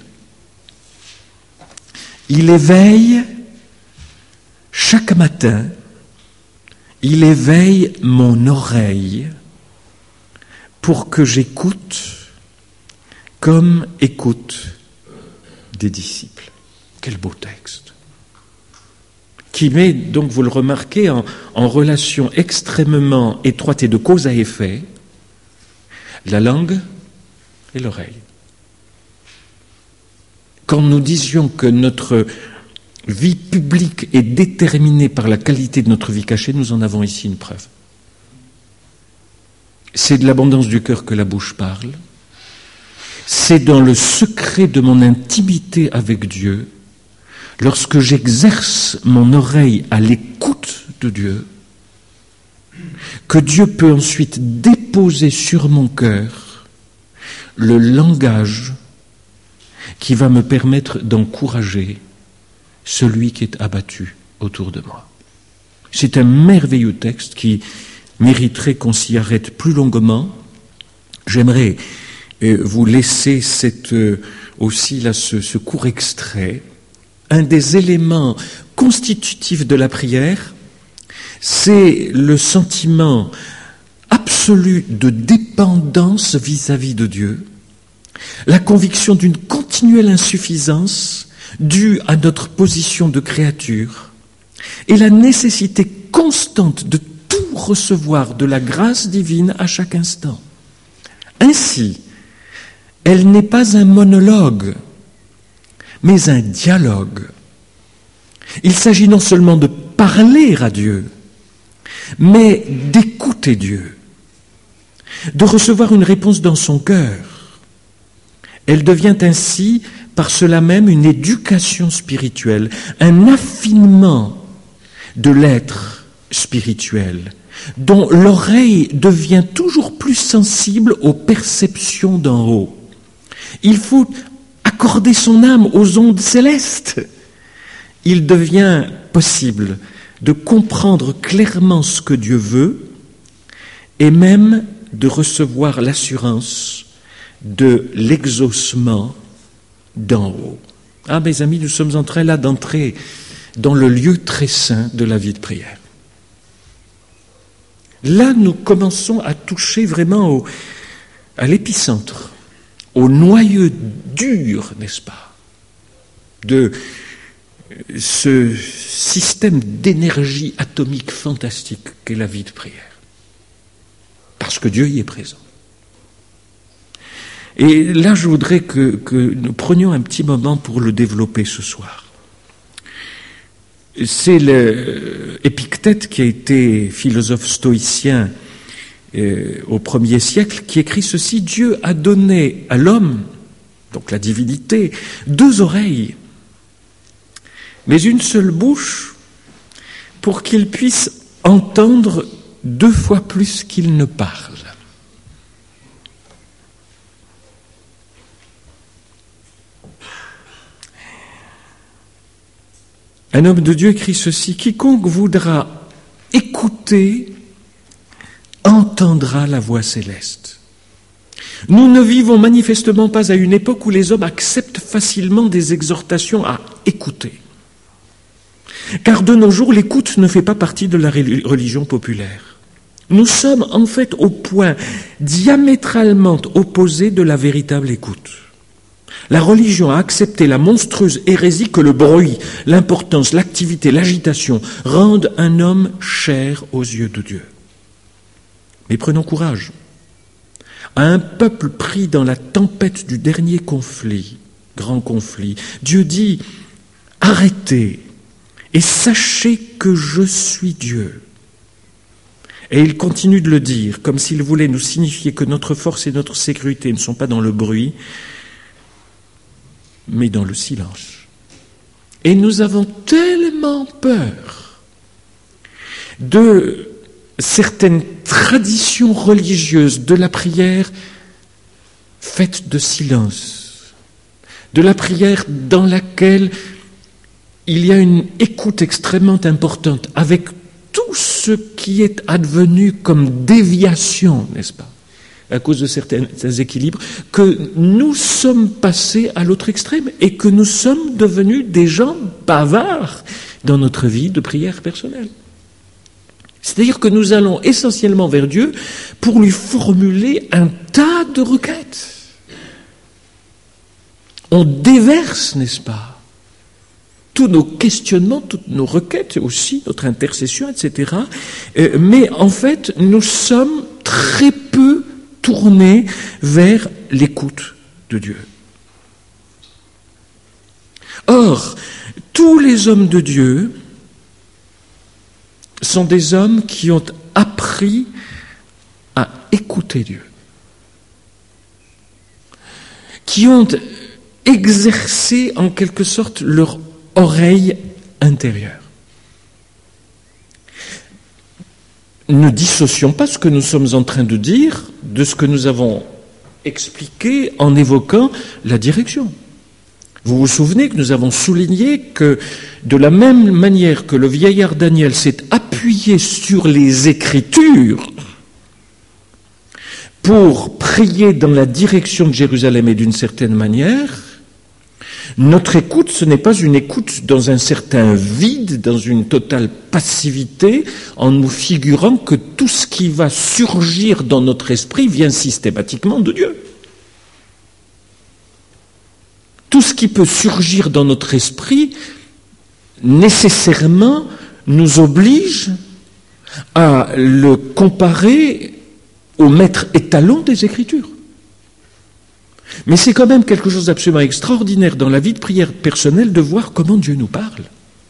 Il éveille chaque matin, il éveille mon oreille pour que j'écoute comme écoute des disciples. Quel beau texte! Qui met, donc vous le remarquez, en relation extrêmement étroite et de cause à effet, la langue et l'oreille. Quand nous disions que notre vie publique est déterminée par la qualité de notre vie cachée, nous en avons ici une preuve. C'est de l'abondance du cœur que la bouche parle. C'est dans le secret de mon intimité avec Dieu, lorsque j'exerce mon oreille à l'écoute de Dieu, que Dieu peut ensuite déposer sur mon cœur le langage qui va me permettre d'encourager celui qui est abattu autour de moi. C'est un merveilleux texte qui mériterait qu'on s'y arrête plus longuement. J'aimerais vous laisser ce court extrait. Un des éléments constitutifs de la prière, c'est le sentiment absolu de dépendance vis-à-vis de Dieu, la conviction d'une continuelle insuffisance due à notre position de créature et la nécessité constante de tout recevoir de la grâce divine à chaque instant. Ainsi, elle n'est pas un monologue, mais un dialogue. Il s'agit non seulement de parler à Dieu, mais d'écouter Dieu, de recevoir une réponse dans son cœur. Elle devient ainsi, par cela même, une éducation spirituelle, un affinement de l'être spirituel, dont l'oreille devient toujours plus sensible aux perceptions d'en haut. Il faut accorder son âme aux ondes célestes. Il devient possible de comprendre clairement ce que Dieu veut et même de recevoir l'assurance de l'exaucement d'en haut. Ah, mes amis, nous sommes en train là d'entrer dans le lieu très saint de la vie de prière. Là, nous commençons à toucher vraiment à l'épicentre, au noyau dur, n'est-ce pas, de ce système d'énergie atomique fantastique qu'est la vie de prière. Parce que Dieu y est présent. Et là, je voudrais que nous prenions un petit moment pour le développer ce soir. C'est Épictète, qui a été philosophe stoïcien au 1er siècle, qui écrit ceci: Dieu a donné à l'homme, donc la divinité, 2 oreilles, mais une seule bouche, pour qu'il puisse entendre 2 fois plus qu'il ne parle. Un homme de Dieu écrit ceci: quiconque voudra écouter entendra la voix céleste. Nous ne vivons manifestement pas à une époque où les hommes acceptent facilement des exhortations à écouter. Car de nos jours, l'écoute ne fait pas partie de la religion populaire. Nous sommes en fait au point diamétralement opposé de la véritable écoute. La religion a accepté la monstrueuse hérésie que le bruit, l'importance, l'activité, l'agitation rendent un homme cher aux yeux de Dieu. Mais prenons courage. À un peuple pris dans la tempête du dernier conflit, grand conflit, Dieu dit « Arrêtez et sachez que je suis Dieu ». Et il continue de le dire, comme s'il voulait nous signifier que notre force et notre sécurité ne sont pas dans le bruit, mais dans le silence. Et nous avons tellement peur de certaines traditions religieuses de la prière faite de silence, de la prière dans laquelle il y a une écoute extrêmement importante, avec tout ce qui est advenu comme déviation, n'est-ce pas, à cause de certains équilibres, que nous sommes passés à l'autre extrême et que nous sommes devenus des gens bavards dans notre vie de prière personnelle. C'est-à-dire que nous allons essentiellement vers Dieu pour lui formuler un tas de requêtes. On déverse, n'est-ce pas, tous nos questionnements, toutes nos requêtes, aussi notre intercession, etc. Mais en fait, nous sommes très peu tournés vers l'écoute de Dieu. Or, tous les hommes de Dieu sont des hommes qui ont appris à écouter Dieu, qui ont exercé en quelque sorte leur oreille intérieure. Ne dissocions pas ce que nous sommes en train de dire de ce que nous avons expliqué en évoquant la direction. Vous vous souvenez que nous avons souligné que de la même manière que le vieillard Daniel s'est appuyé sur les Écritures pour prier dans la direction de Jérusalem et d'une certaine manière, notre écoute, ce n'est pas une écoute dans un certain vide, dans une totale passivité, en nous figurant que tout ce qui va surgir dans notre esprit vient systématiquement de Dieu. tout ce qui peut surgir dans notre esprit nécessairement nous oblige à le comparer au maître étalon des Écritures. Mais c'est quand même quelque chose d'absolument extraordinaire dans la vie de prière personnelle de voir comment Dieu nous parle.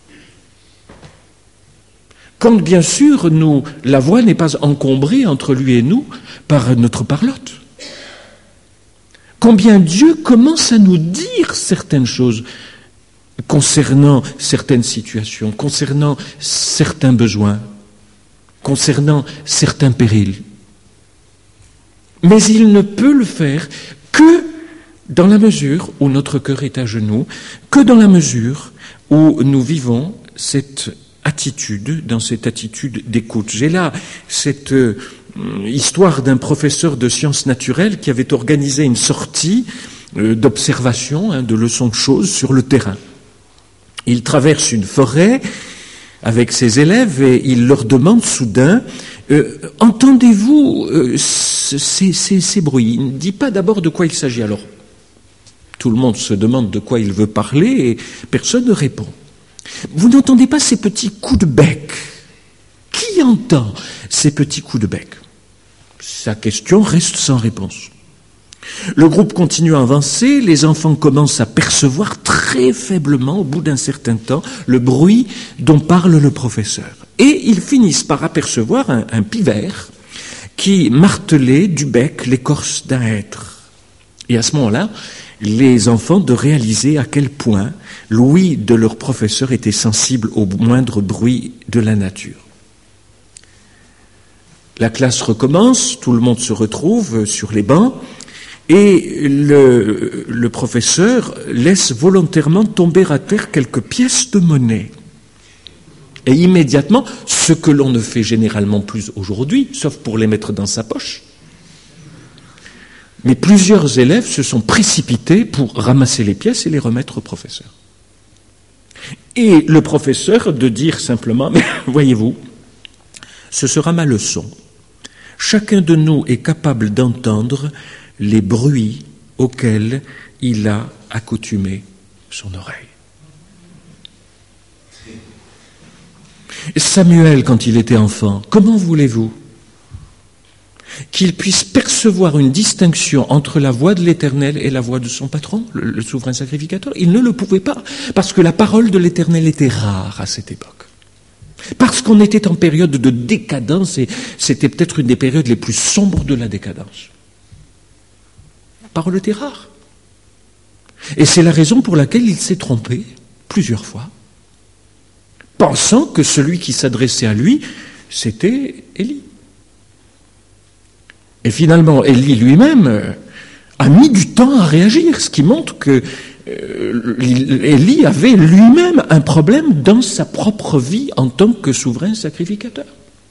Quand, bien sûr, la voix n'est pas encombrée entre lui et nous par notre parlotte. Combien Dieu commence à nous dire certaines choses concernant certaines situations, concernant certains besoins, concernant certains périls. Mais il ne peut le faire que dans la mesure où notre cœur est à genoux, que dans la mesure où nous vivons dans cette attitude d'écoute. J'ai là cette histoire d'un professeur de sciences naturelles qui avait organisé une sortie d'observation, de leçons de choses sur le terrain. Il traverse une forêt avec ses élèves et il leur demande soudain « Entendez-vous ces bruits ?» Il ne dit pas d'abord de quoi il s'agit. Alors, tout le monde se demande de quoi il veut parler et personne ne répond. « Vous n'entendez pas ces petits coups de bec ? Qui entend ces petits coups de bec ?» Sa question reste sans réponse. Le groupe continue à avancer, les enfants commencent à percevoir très faiblement, au bout d'un certain temps, le bruit dont parle le professeur. Et ils finissent par apercevoir un pivert qui martelait du bec l'écorce d'un hêtre. Et à ce moment-là, les enfants de réaliser à quel point l'ouïe de leur professeur était sensible au moindre bruit de la nature. La classe recommence, tout le monde se retrouve sur les bancs, et le professeur laisse volontairement tomber à terre quelques pièces de monnaie. Et immédiatement, ce que l'on ne fait généralement plus aujourd'hui, sauf pour les mettre dans sa poche, mais plusieurs élèves se sont précipités pour ramasser les pièces et les remettre au professeur. Et le professeur de dire simplement, mais voyez-vous, ce sera ma leçon. Chacun de nous est capable d'entendre les bruits auxquels il a accoutumé son oreille. Samuel, quand il était enfant, comment voulez-vous qu'il puisse percevoir une distinction entre la voix de l'Éternel et la voix de son patron, le souverain sacrificateur? Il ne le pouvait pas, parce que la parole de l'Éternel était rare à cette époque. Parce qu'on était en période de décadence, et c'était peut-être une des périodes les plus sombres de la décadence. La parole était rare. Et c'est la raison pour laquelle il s'est trompé plusieurs fois, pensant que celui qui s'adressait à lui, c'était Élie. Et finalement, Élie lui-même a mis du temps à réagir, ce qui montre que Élie avait lui-même un problème dans sa propre vie en tant que souverain sacrificateur.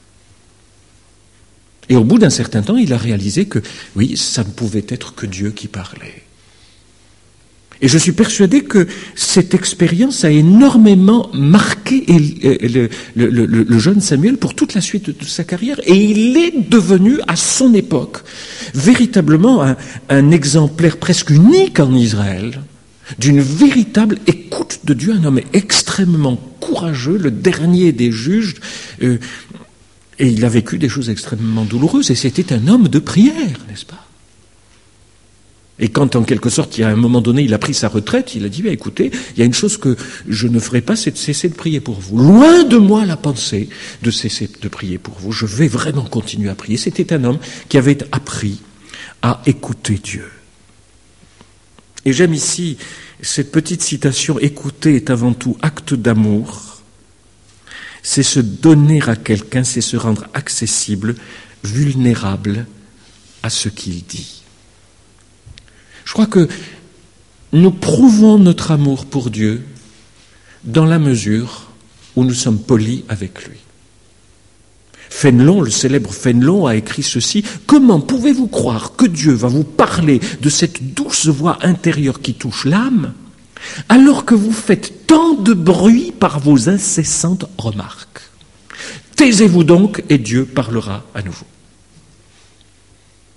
Et au bout d'un certain temps, il a réalisé que, oui, ça ne pouvait être que Dieu qui parlait. Et je suis persuadé que cette expérience a énormément marqué le jeune Samuel pour toute la suite de sa carrière. Et il est devenu, à son époque, véritablement un exemplaire presque unique en Israël d'une véritable écoute de Dieu, un homme extrêmement courageux, le dernier des juges, et il a vécu des choses extrêmement douloureuses, et c'était un homme de prière, n'est-ce pas? Et quand, en quelque sorte, il y a un moment donné, il a pris sa retraite, il a dit, écoutez, il y a une chose que je ne ferai pas, c'est de cesser de prier pour vous. Loin de moi la pensée de cesser de prier pour vous. Je vais vraiment continuer à prier. C'était un homme qui avait appris à écouter Dieu. Et j'aime ici cette petite citation, écouter est avant tout acte d'amour. C'est se donner à quelqu'un, c'est se rendre accessible, vulnérable à ce qu'il dit. Je crois que nous prouvons notre amour pour Dieu dans la mesure où nous sommes polis avec lui. Fénelon, le célèbre Fénelon, a écrit ceci: « Comment pouvez-vous croire que Dieu va vous parler de cette douce voix intérieure qui touche l'âme, alors que vous faites tant de bruit par vos incessantes remarques? Taisez-vous donc et Dieu parlera à nouveau. »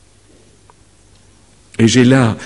Et j'ai là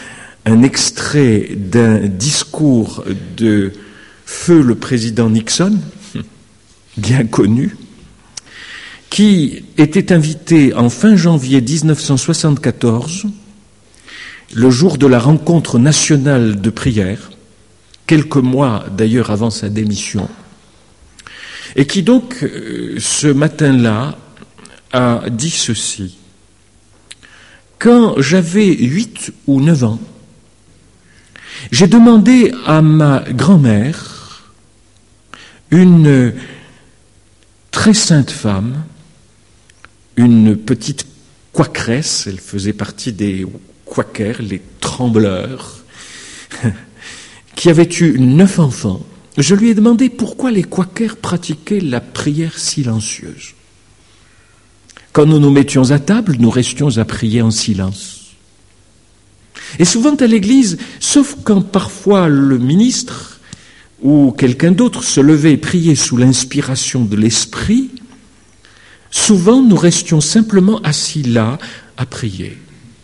un extrait d'un discours de feu le président Nixon, bien connu, qui était invité en fin janvier 1974, le jour de la rencontre nationale de prière, quelques mois d'ailleurs avant sa démission, et qui donc, ce matin-là, a dit ceci. Quand j'avais 8 ou 9 ans, j'ai demandé à ma grand-mère, une très sainte femme, une petite quakeresse, elle faisait partie des quakers, les trembleurs, qui avait eu 9 enfants. Je lui ai demandé pourquoi les quakers pratiquaient la prière silencieuse. Quand nous nous mettions à table, nous restions à prier en silence. Et souvent à l'église, sauf quand parfois le ministre ou quelqu'un d'autre se levait et priait sous l'inspiration de l'esprit, souvent nous restions simplement assis là à prier.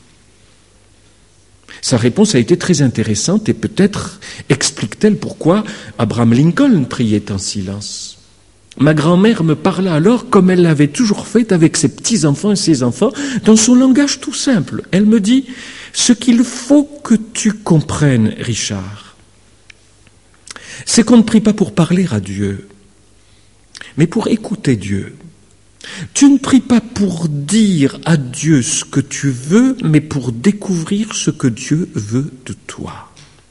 Sa réponse a été très intéressante et peut-être explique-t-elle pourquoi Abraham Lincoln priait en silence. Ma grand-mère me parla alors comme elle l'avait toujours fait avec ses petits-enfants et ses enfants, dans son langage tout simple. Elle me dit « Ce qu'il faut que tu comprennes, Richard, c'est qu'on ne prie pas pour parler à Dieu, mais pour écouter Dieu. Tu ne pries pas pour dire à Dieu ce que tu veux, mais pour découvrir ce que Dieu veut de toi. »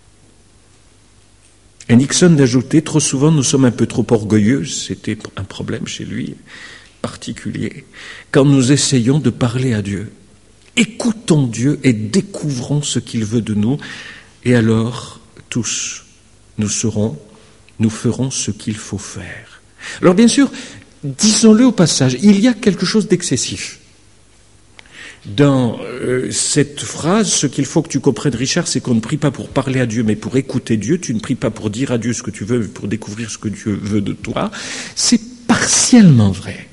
Et Nixon d'ajouter, trop souvent nous sommes un peu trop orgueilleux, c'était un problème chez lui particulier, quand nous essayons de parler à Dieu. Écoutons Dieu et découvrons ce qu'il veut de nous, et alors tous nous ferons ce qu'il faut faire. Alors bien sûr, disons-le au passage, il y a quelque chose d'excessif dans cette phrase. Ce qu'il faut que tu comprennes, Richard, c'est qu'on ne prie pas pour parler à Dieu, mais pour écouter Dieu. Tu ne pries pas pour dire à Dieu ce que tu veux, mais pour découvrir ce que Dieu veut de toi. C'est partiellement vrai.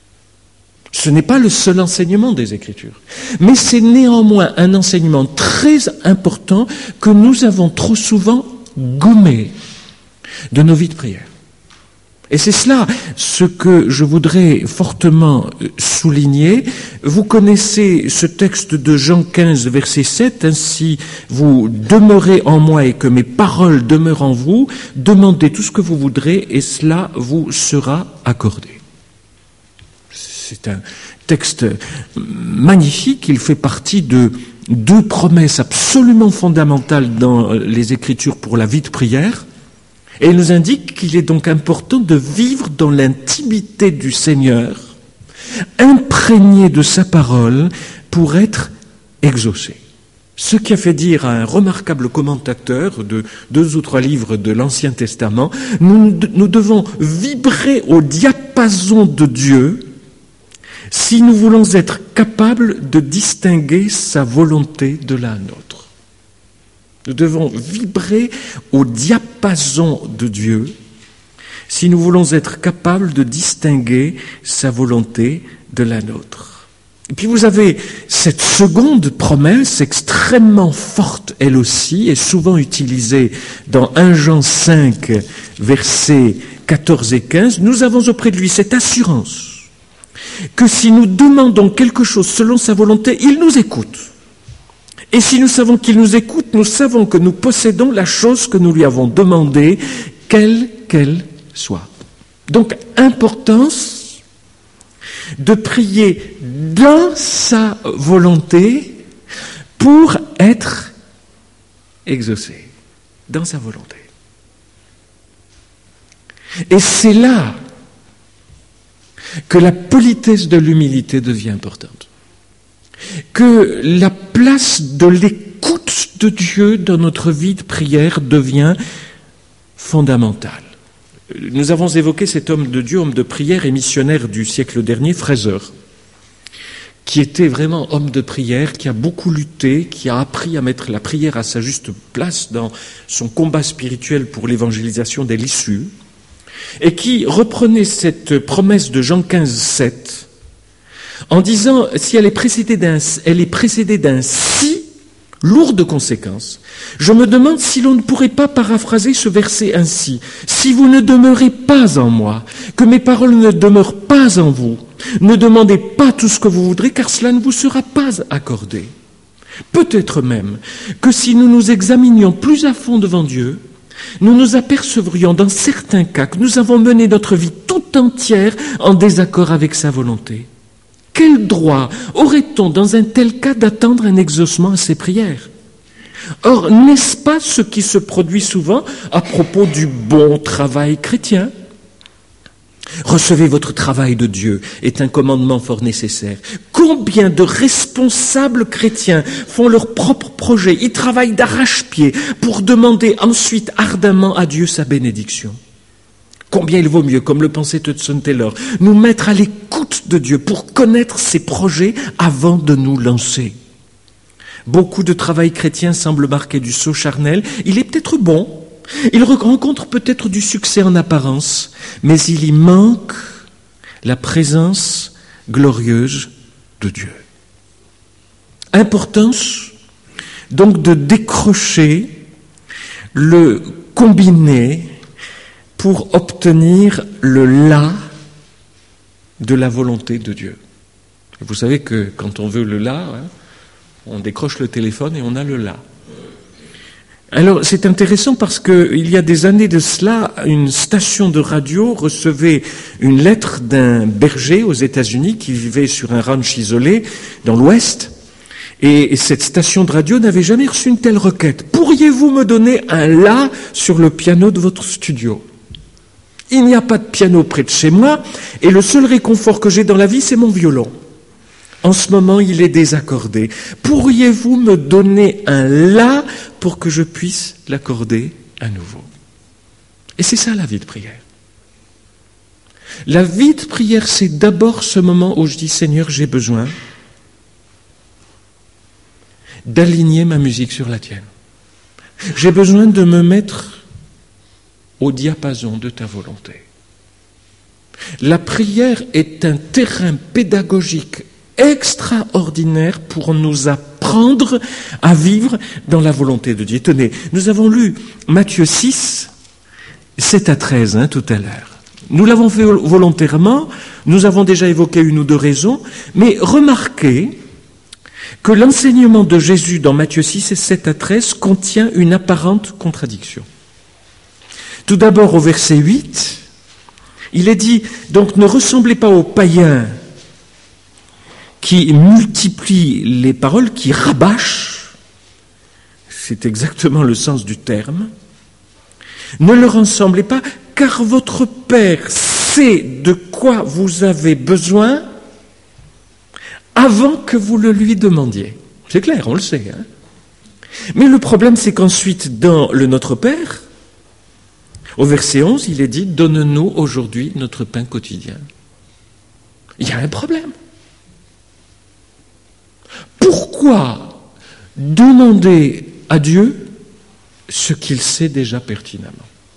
Ce n'est pas le seul enseignement des Écritures, mais c'est néanmoins un enseignement très important que nous avons trop souvent gommé de nos vies de prière. Et c'est cela ce que je voudrais fortement souligner. Vous connaissez ce texte de Jean 15, verset 7, « Ainsi vous demeurez en moi et que mes paroles demeurent en vous, demandez tout ce que vous voudrez et cela vous sera accordé. » C'est un texte magnifique, il fait partie de 2 promesses absolument fondamentales dans les Écritures pour la vie de prière. Et il nous indique qu'il est donc important de vivre dans l'intimité du Seigneur, imprégné de sa parole pour être exaucé. Ce qui a fait dire à un remarquable commentateur de 2 ou 3 livres de l'Ancien Testament, nous devons vibrer au diapason de Dieu si nous voulons être capables de distinguer sa volonté de la nôtre. Nous devons vibrer au diapason de Dieu si nous voulons être capables de distinguer sa volonté de la nôtre. Et puis vous avez cette seconde promesse extrêmement forte, elle aussi, et souvent utilisée dans 1 Jean 5, versets 14 et 15. Nous avons auprès de lui cette assurance que si nous demandons quelque chose selon sa volonté, il nous écoute. Et si nous savons qu'il nous écoute, nous savons que nous possédons la chose que nous lui avons demandée, quelle qu'elle soit. Donc, importance de prier dans sa volonté pour être exaucé, dans sa volonté. Et c'est là que la politesse de l'humilité devient importante. Que la place de l'écoute de Dieu dans notre vie de prière devient fondamentale. Nous avons évoqué cet homme de Dieu, homme de prière et missionnaire du siècle dernier, Fraser, qui était vraiment homme de prière, qui a beaucoup lutté, qui a appris à mettre la prière à sa juste place dans son combat spirituel pour l'évangélisation des l'issue, et qui reprenait cette promesse de Jean 15, 7, en disant, si elle est précédée d'un si, lourde conséquence. Je me demande si l'on ne pourrait pas paraphraser ce verset ainsi. Si vous ne demeurez pas en moi, que mes paroles ne demeurent pas en vous, ne demandez pas tout ce que vous voudrez, car cela ne vous sera pas accordé. Peut-être même que si nous nous examinions plus à fond devant Dieu, nous nous apercevrions dans certains cas que nous avons mené notre vie tout entière en désaccord avec sa volonté. Quel droit aurait-on dans un tel cas d'attendre un exaucement à ses prières ? Or, n'est-ce pas ce qui se produit souvent à propos du bon travail chrétien ? Recevez votre travail de Dieu est un commandement fort nécessaire. Combien de responsables chrétiens font leur propre projet, ils travaillent d'arrache-pied pour demander ensuite ardemment à Dieu sa bénédiction. Combien il vaut mieux, comme le pensait Hudson Taylor, nous mettre à l'écoute de Dieu pour connaître ses projets avant de nous lancer. Beaucoup de travail chrétien semble marquer du sceau charnel. Il est peut-être bon, il rencontre peut-être du succès en apparence, mais il y manque la présence glorieuse de Dieu. Importance donc de décrocher le combiné pour obtenir le là de la volonté de Dieu. Et vous savez que quand on veut le là, on décroche le téléphone et on a le là. Alors c'est intéressant parce qu'il y a des années de cela, une station de radio recevait une lettre d'un berger aux États-Unis qui vivait sur un ranch isolé dans l'Ouest. Et cette station de radio n'avait jamais reçu une telle requête. Pourriez-vous me donner un la sur le piano de votre studio ? Il n'y a pas de piano près de chez moi, et le seul réconfort que j'ai dans la vie, c'est mon violon. En ce moment, il est désaccordé. Pourriez-vous me donner un la pour que je puisse l'accorder à nouveau ? Et c'est ça la vie de prière. La vie de prière, c'est d'abord ce moment où je dis, Seigneur, j'ai besoin d'aligner ma musique sur la tienne. J'ai besoin de me mettre au diapason de ta volonté. La prière est un terrain pédagogique extraordinaire pour nous apprendre à vivre dans la volonté de Dieu. Tenez, nous avons lu Matthieu 6, 7 à 13 tout à l'heure. Nous l'avons fait volontairement, nous avons déjà évoqué une ou deux raisons, mais remarquez que l'enseignement de Jésus dans Matthieu 6 et 7 à 13 contient une apparente contradiction. Tout d'abord au verset 8, il est dit, donc ne ressemblez pas aux païens qui multiplient les paroles, qui rabâchent, c'est exactement le sens du terme, ne leur ressemblez pas, car votre Père sait de quoi vous avez besoin avant que vous le lui demandiez. C'est clair, on le sait. Mais le problème, c'est qu'ensuite, dans le Notre Père, au verset 11, il est dit « Donne-nous aujourd'hui notre pain quotidien ». Il y a un problème. Pourquoi demander à Dieu ce qu'il sait déjà pertinemment ?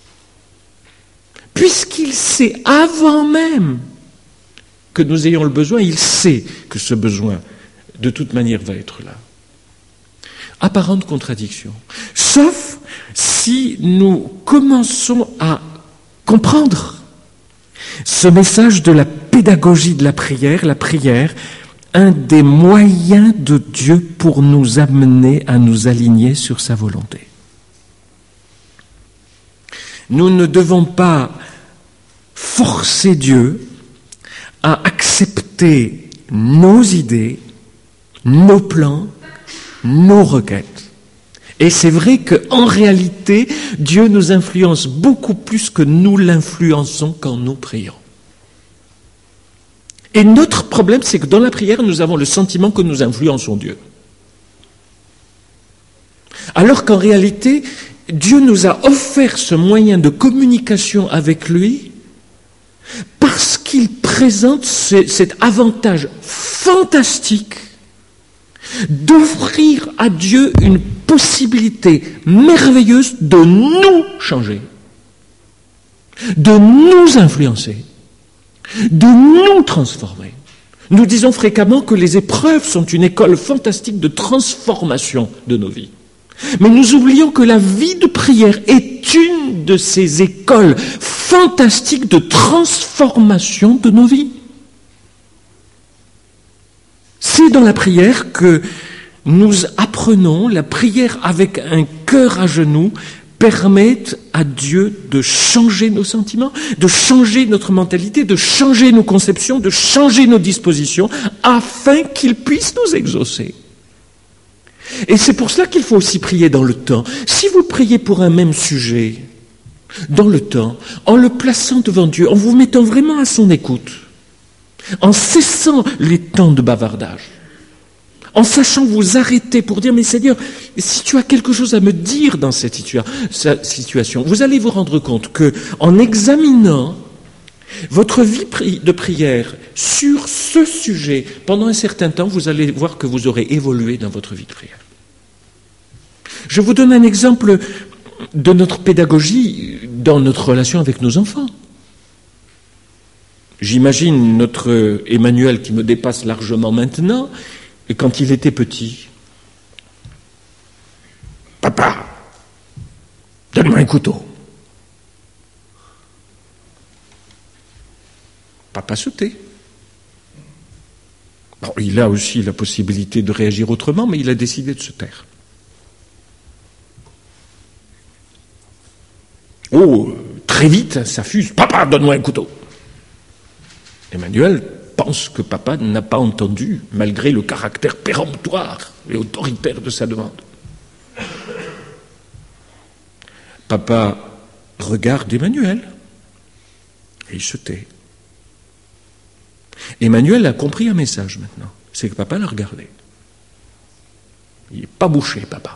Puisqu'il sait avant même que nous ayons le besoin, il sait que ce besoin, de toute manière, va être là. Apparente contradiction. Sauf si nous commençons à comprendre ce message de la pédagogie de la prière, un des moyens de Dieu pour nous amener à nous aligner sur sa volonté. Nous ne devons pas forcer Dieu à accepter nos idées, nos plans, nos requêtes. Et c'est vrai qu'en réalité, Dieu nous influence beaucoup plus que nous l'influençons quand nous prions. Et notre problème, c'est que dans la prière, nous avons le sentiment que nous influençons Dieu. Alors qu'en réalité, Dieu nous a offert ce moyen de communication avec lui parce qu'il présente cet avantage fantastique d'offrir à Dieu une possibilité merveilleuse de nous changer, de nous influencer, de nous transformer. Nous disons fréquemment que les épreuves sont une école fantastique de transformation de nos vies. Mais nous oublions que la vie de prière est une de ces écoles fantastiques de transformation de nos vies. C'est dans la prière que nous apprenons, la prière avec un cœur à genoux permet à Dieu de changer nos sentiments, de changer notre mentalité, de changer nos conceptions, de changer nos dispositions, afin qu'il puisse nous exaucer. Et c'est pour cela qu'il faut aussi prier dans le temps. Si vous priez pour un même sujet, dans le temps, en le plaçant devant Dieu, en vous mettant vraiment à son écoute, en cessant les temps de bavardage, en sachant vous arrêter pour dire, mais Seigneur, si tu as quelque chose à me dire dans cette situation, vous allez vous rendre compte que, en examinant votre vie de prière sur ce sujet, pendant un certain temps, vous allez voir que vous aurez évolué dans votre vie de prière. Je vous donne un exemple de notre pédagogie dans notre relation avec nos enfants. J'imagine notre Emmanuel qui me dépasse largement maintenant, et quand il était petit, « Papa, donne-moi un couteau. » Papa se tait. Bon, il a aussi la possibilité de réagir autrement, mais il a décidé de se taire. Oh, très vite, ça fuse. « Papa, donne-moi un couteau. » Emmanuel pense que papa n'a pas entendu, malgré le caractère péremptoire et autoritaire de sa demande. Papa regarde Emmanuel et il se tait. Emmanuel a compris un message maintenant, c'est que papa l'a regardé. Il n'est pas bouché, papa.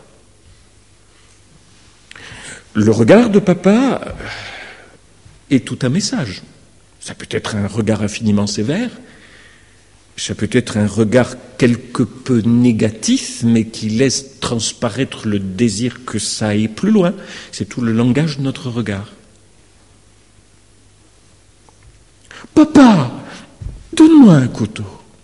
Le regard de papa est tout un message. Ça peut être un regard infiniment sévère, ça peut être un regard quelque peu négatif, mais qui laisse transparaître le désir que ça aille plus loin. C'est tout le langage de notre regard. Papa, donne-moi un couteau.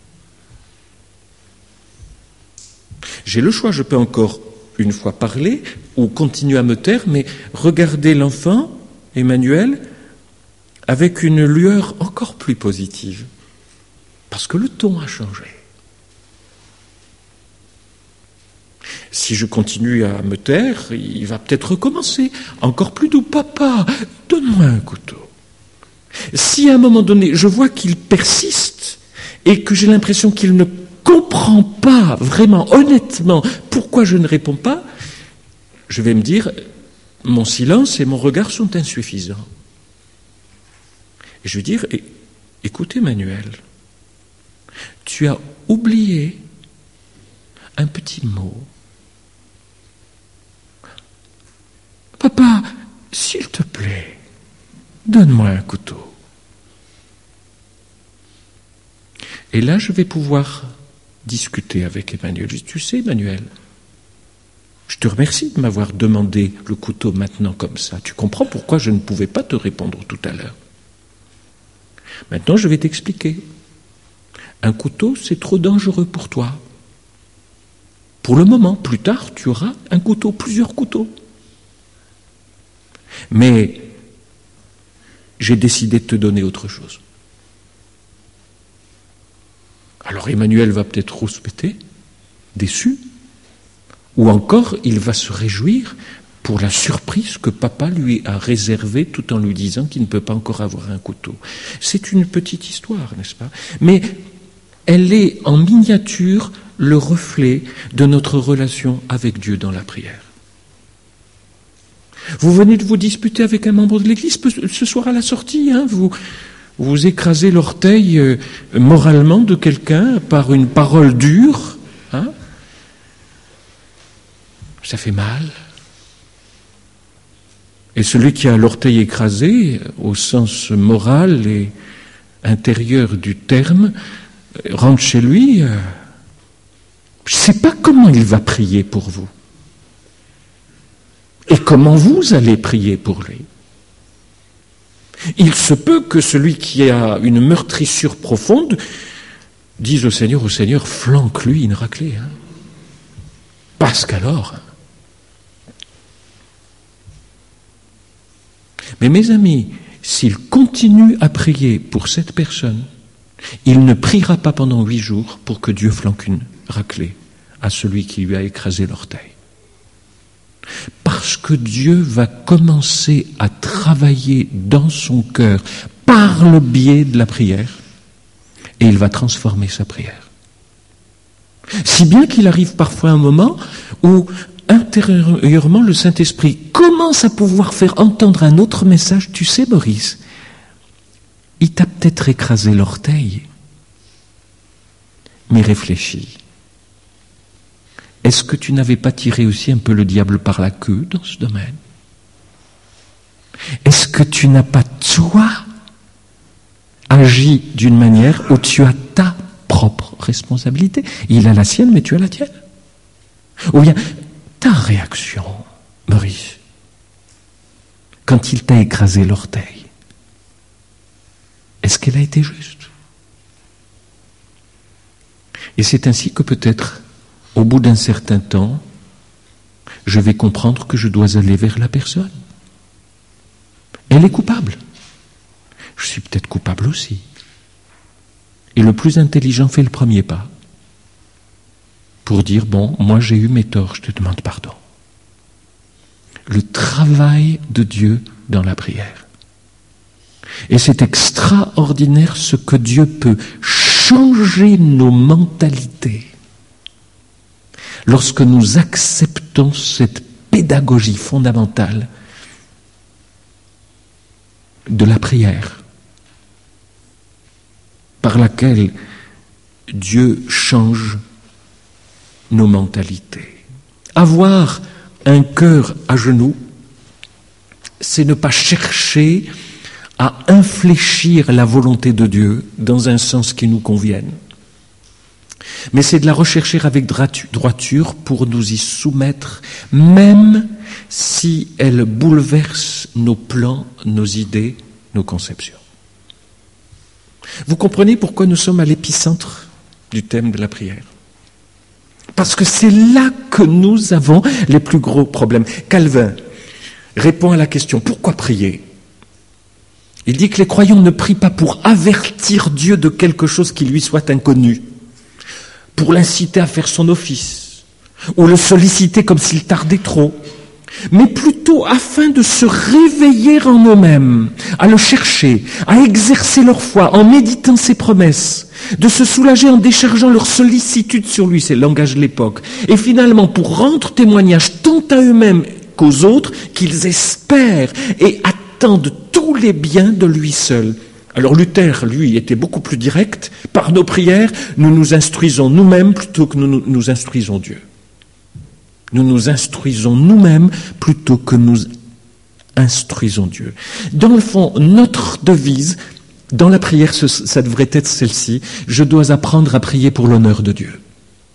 J'ai le choix, je peux encore une fois parler ou continuer à me taire, mais regarder l'enfant, Emmanuel, avec une lueur encore plus positive, parce que le ton a changé. Si je continue à me taire, il va peut-être recommencer, encore plus doux. Papa, donne-moi un couteau. Si à un moment donné, je vois qu'il persiste et que j'ai l'impression qu'il ne comprend pas vraiment, honnêtement, pourquoi je ne réponds pas, je vais me dire, mon silence et mon regard sont insuffisants. Et je vais dire, écoute Emmanuel, tu as oublié un petit mot. Papa, s'il te plaît, donne-moi un couteau. Et là, je vais pouvoir discuter avec Emmanuel. Je dis, tu sais, Emmanuel, je te remercie de m'avoir demandé le couteau maintenant comme ça. Tu comprends pourquoi je ne pouvais pas te répondre tout à l'heure. Maintenant, je vais t'expliquer. Un couteau, c'est trop dangereux pour toi. Pour le moment, plus tard, tu auras un couteau, plusieurs couteaux. Mais j'ai décidé de te donner autre chose. Alors Emmanuel va peut-être rouspéter, déçu, ou encore il va se réjouir pour la surprise que papa lui a réservée tout en lui disant qu'il ne peut pas encore avoir un couteau. C'est une petite histoire, n'est-ce pas? Mais elle est en miniature le reflet de notre relation avec Dieu dans la prière. Vous venez de vous disputer avec un membre de l'Église ce soir à la sortie, hein, vous écrasez l'orteil moralement de quelqu'un par une parole dure, hein? Ça fait mal. Et celui qui a l'orteil écrasé, au sens moral et intérieur du terme, rentre chez lui, je ne sais pas comment il va prier pour vous. Et comment vous allez prier pour lui. Il se peut que celui qui a une meurtrissure profonde disent au Seigneur, flanque-lui une raclée. Hein. Parce qu'alors... Mais mes amis, s'il continue à prier pour cette personne, il ne priera pas pendant 8 jours pour que Dieu flanque une raclée à celui qui lui a écrasé l'orteil. Parce que Dieu va commencer à travailler dans son cœur par le biais de la prière, et il va transformer sa prière. Si bien qu'il arrive parfois un moment où intérieurement le Saint-Esprit commence à pouvoir faire entendre un autre message. Tu sais, Maurice, il t'a peut-être écrasé l'orteil, mais réfléchis. Est-ce que tu n'avais pas tiré aussi un peu le diable par la queue dans ce domaine? Est-ce que tu n'as pas, toi, agi d'une manière où tu as ta propre responsabilité? Il a la sienne, mais tu as la tienne. Ou bien, ta réaction, Maurice, quand il t'a écrasé l'orteil, est-ce qu'elle a été juste? Et c'est ainsi que peut-être, au bout d'un certain temps, je vais comprendre que je dois aller vers la personne. Elle est coupable. Je suis peut-être coupable aussi. Et le plus intelligent fait le premier pas pour dire, bon, moi j'ai eu mes torts, je te demande pardon. Le travail de Dieu dans la prière. Et c'est extraordinaire ce que Dieu peut changer nos mentalités lorsque nous acceptons cette pédagogie fondamentale de la prière, par laquelle Dieu change nos mentalités. Avoir un cœur à genoux, c'est ne pas chercher à infléchir la volonté de Dieu dans un sens qui nous convienne. Mais c'est de la rechercher avec droiture pour nous y soumettre, même si elle bouleverse nos plans, nos idées, nos conceptions. Vous comprenez pourquoi nous sommes à l'épicentre du thème de la prière? Parce que c'est là que nous avons les plus gros problèmes. Calvin répond à la question, pourquoi prier? Il dit que les croyants ne prient pas pour avertir Dieu de quelque chose qui lui soit inconnu, pour l'inciter à faire son office, ou le solliciter comme s'il tardait trop, mais plutôt afin de se réveiller en eux-mêmes, à le chercher, à exercer leur foi en méditant ses promesses, de se soulager en déchargeant leur sollicitude sur lui, c'est le langage de l'époque, et finalement pour rendre témoignage tant à eux-mêmes qu'aux autres qu'ils espèrent et attendent tous les biens de lui seul. Alors Luther, lui, était beaucoup plus direct. Par nos prières, nous nous instruisons nous-mêmes plutôt que nous instruisons Dieu. Nous nous instruisons nous-mêmes plutôt que nous instruisons Dieu. Dans le fond, notre devise dans la prière, ça devrait être celle-ci. Je dois apprendre à prier pour l'honneur de Dieu.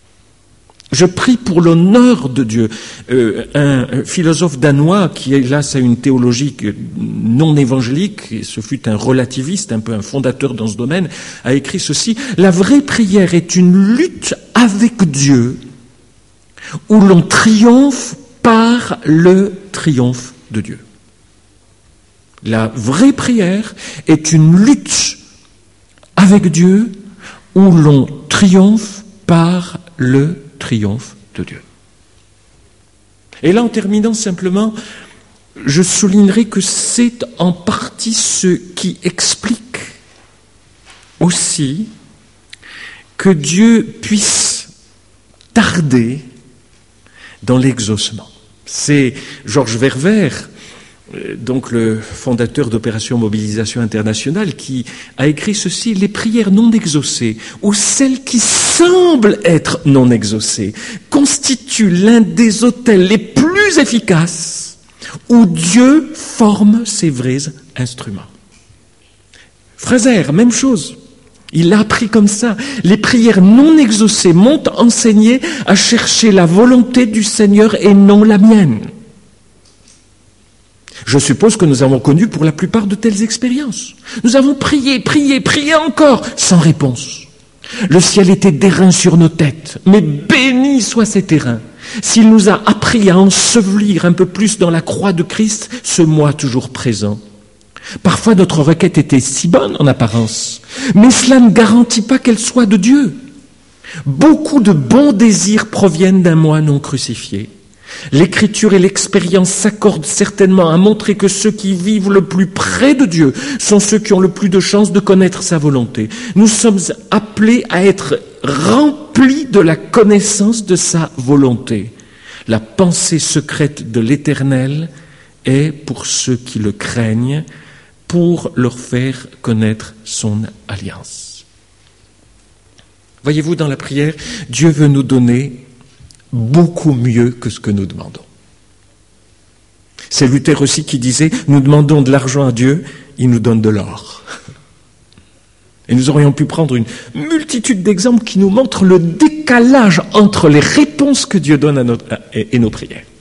Je prie pour l'honneur de Dieu. Un philosophe danois qui, hélas, a une théologie non évangélique, et ce fut un relativiste, un peu un fondateur dans ce domaine, a écrit ceci: la vraie prière est une lutte avec Dieu où l'on triomphe par le triomphe de Dieu. La vraie prière est une lutte avec Dieu où l'on triomphe par le triomphe de Dieu. Et là, en terminant simplement, je soulignerai que c'est en partie ce qui explique aussi que Dieu puisse tarder dans l'exaucement. C'est Georges Verwer, donc le fondateur d'Opération Mobilisation Internationale, qui a écrit ceci: les prières non exaucées, ou celles qui semblent être non exaucées, constituent l'un des autels les plus efficaces où Dieu forme ses vrais instruments. Fraser, même chose. Il l'a appris comme ça. Les prières non exaucées m'ont enseigné à chercher la volonté du Seigneur et non la mienne. Je suppose que nous avons connu pour la plupart de telles expériences. Nous avons prié encore, sans réponse. Le ciel était d'airain sur nos têtes, mais béni soit cet airain. S'il nous a appris à ensevelir un peu plus dans la croix de Christ, ce moi toujours présent. Parfois notre requête était si bonne en apparence, mais cela ne garantit pas qu'elle soit de Dieu. Beaucoup de bons désirs proviennent d'un moi non crucifié. L'Écriture et l'expérience s'accordent certainement à montrer que ceux qui vivent le plus près de Dieu sont ceux qui ont le plus de chances de connaître sa volonté. Nous sommes appelés à être remplis de la connaissance de sa volonté. La pensée secrète de l'Éternel est pour ceux qui le craignent, pour leur faire connaître son alliance. Voyez-vous, dans la prière, Dieu veut nous donner beaucoup mieux que ce que nous demandons. C'est Luther aussi qui disait, nous demandons de l'argent à Dieu, il nous donne de l'or. Et nous aurions pu prendre une multitude d'exemples qui nous montrent le décalage entre les réponses que Dieu donne et nos prières.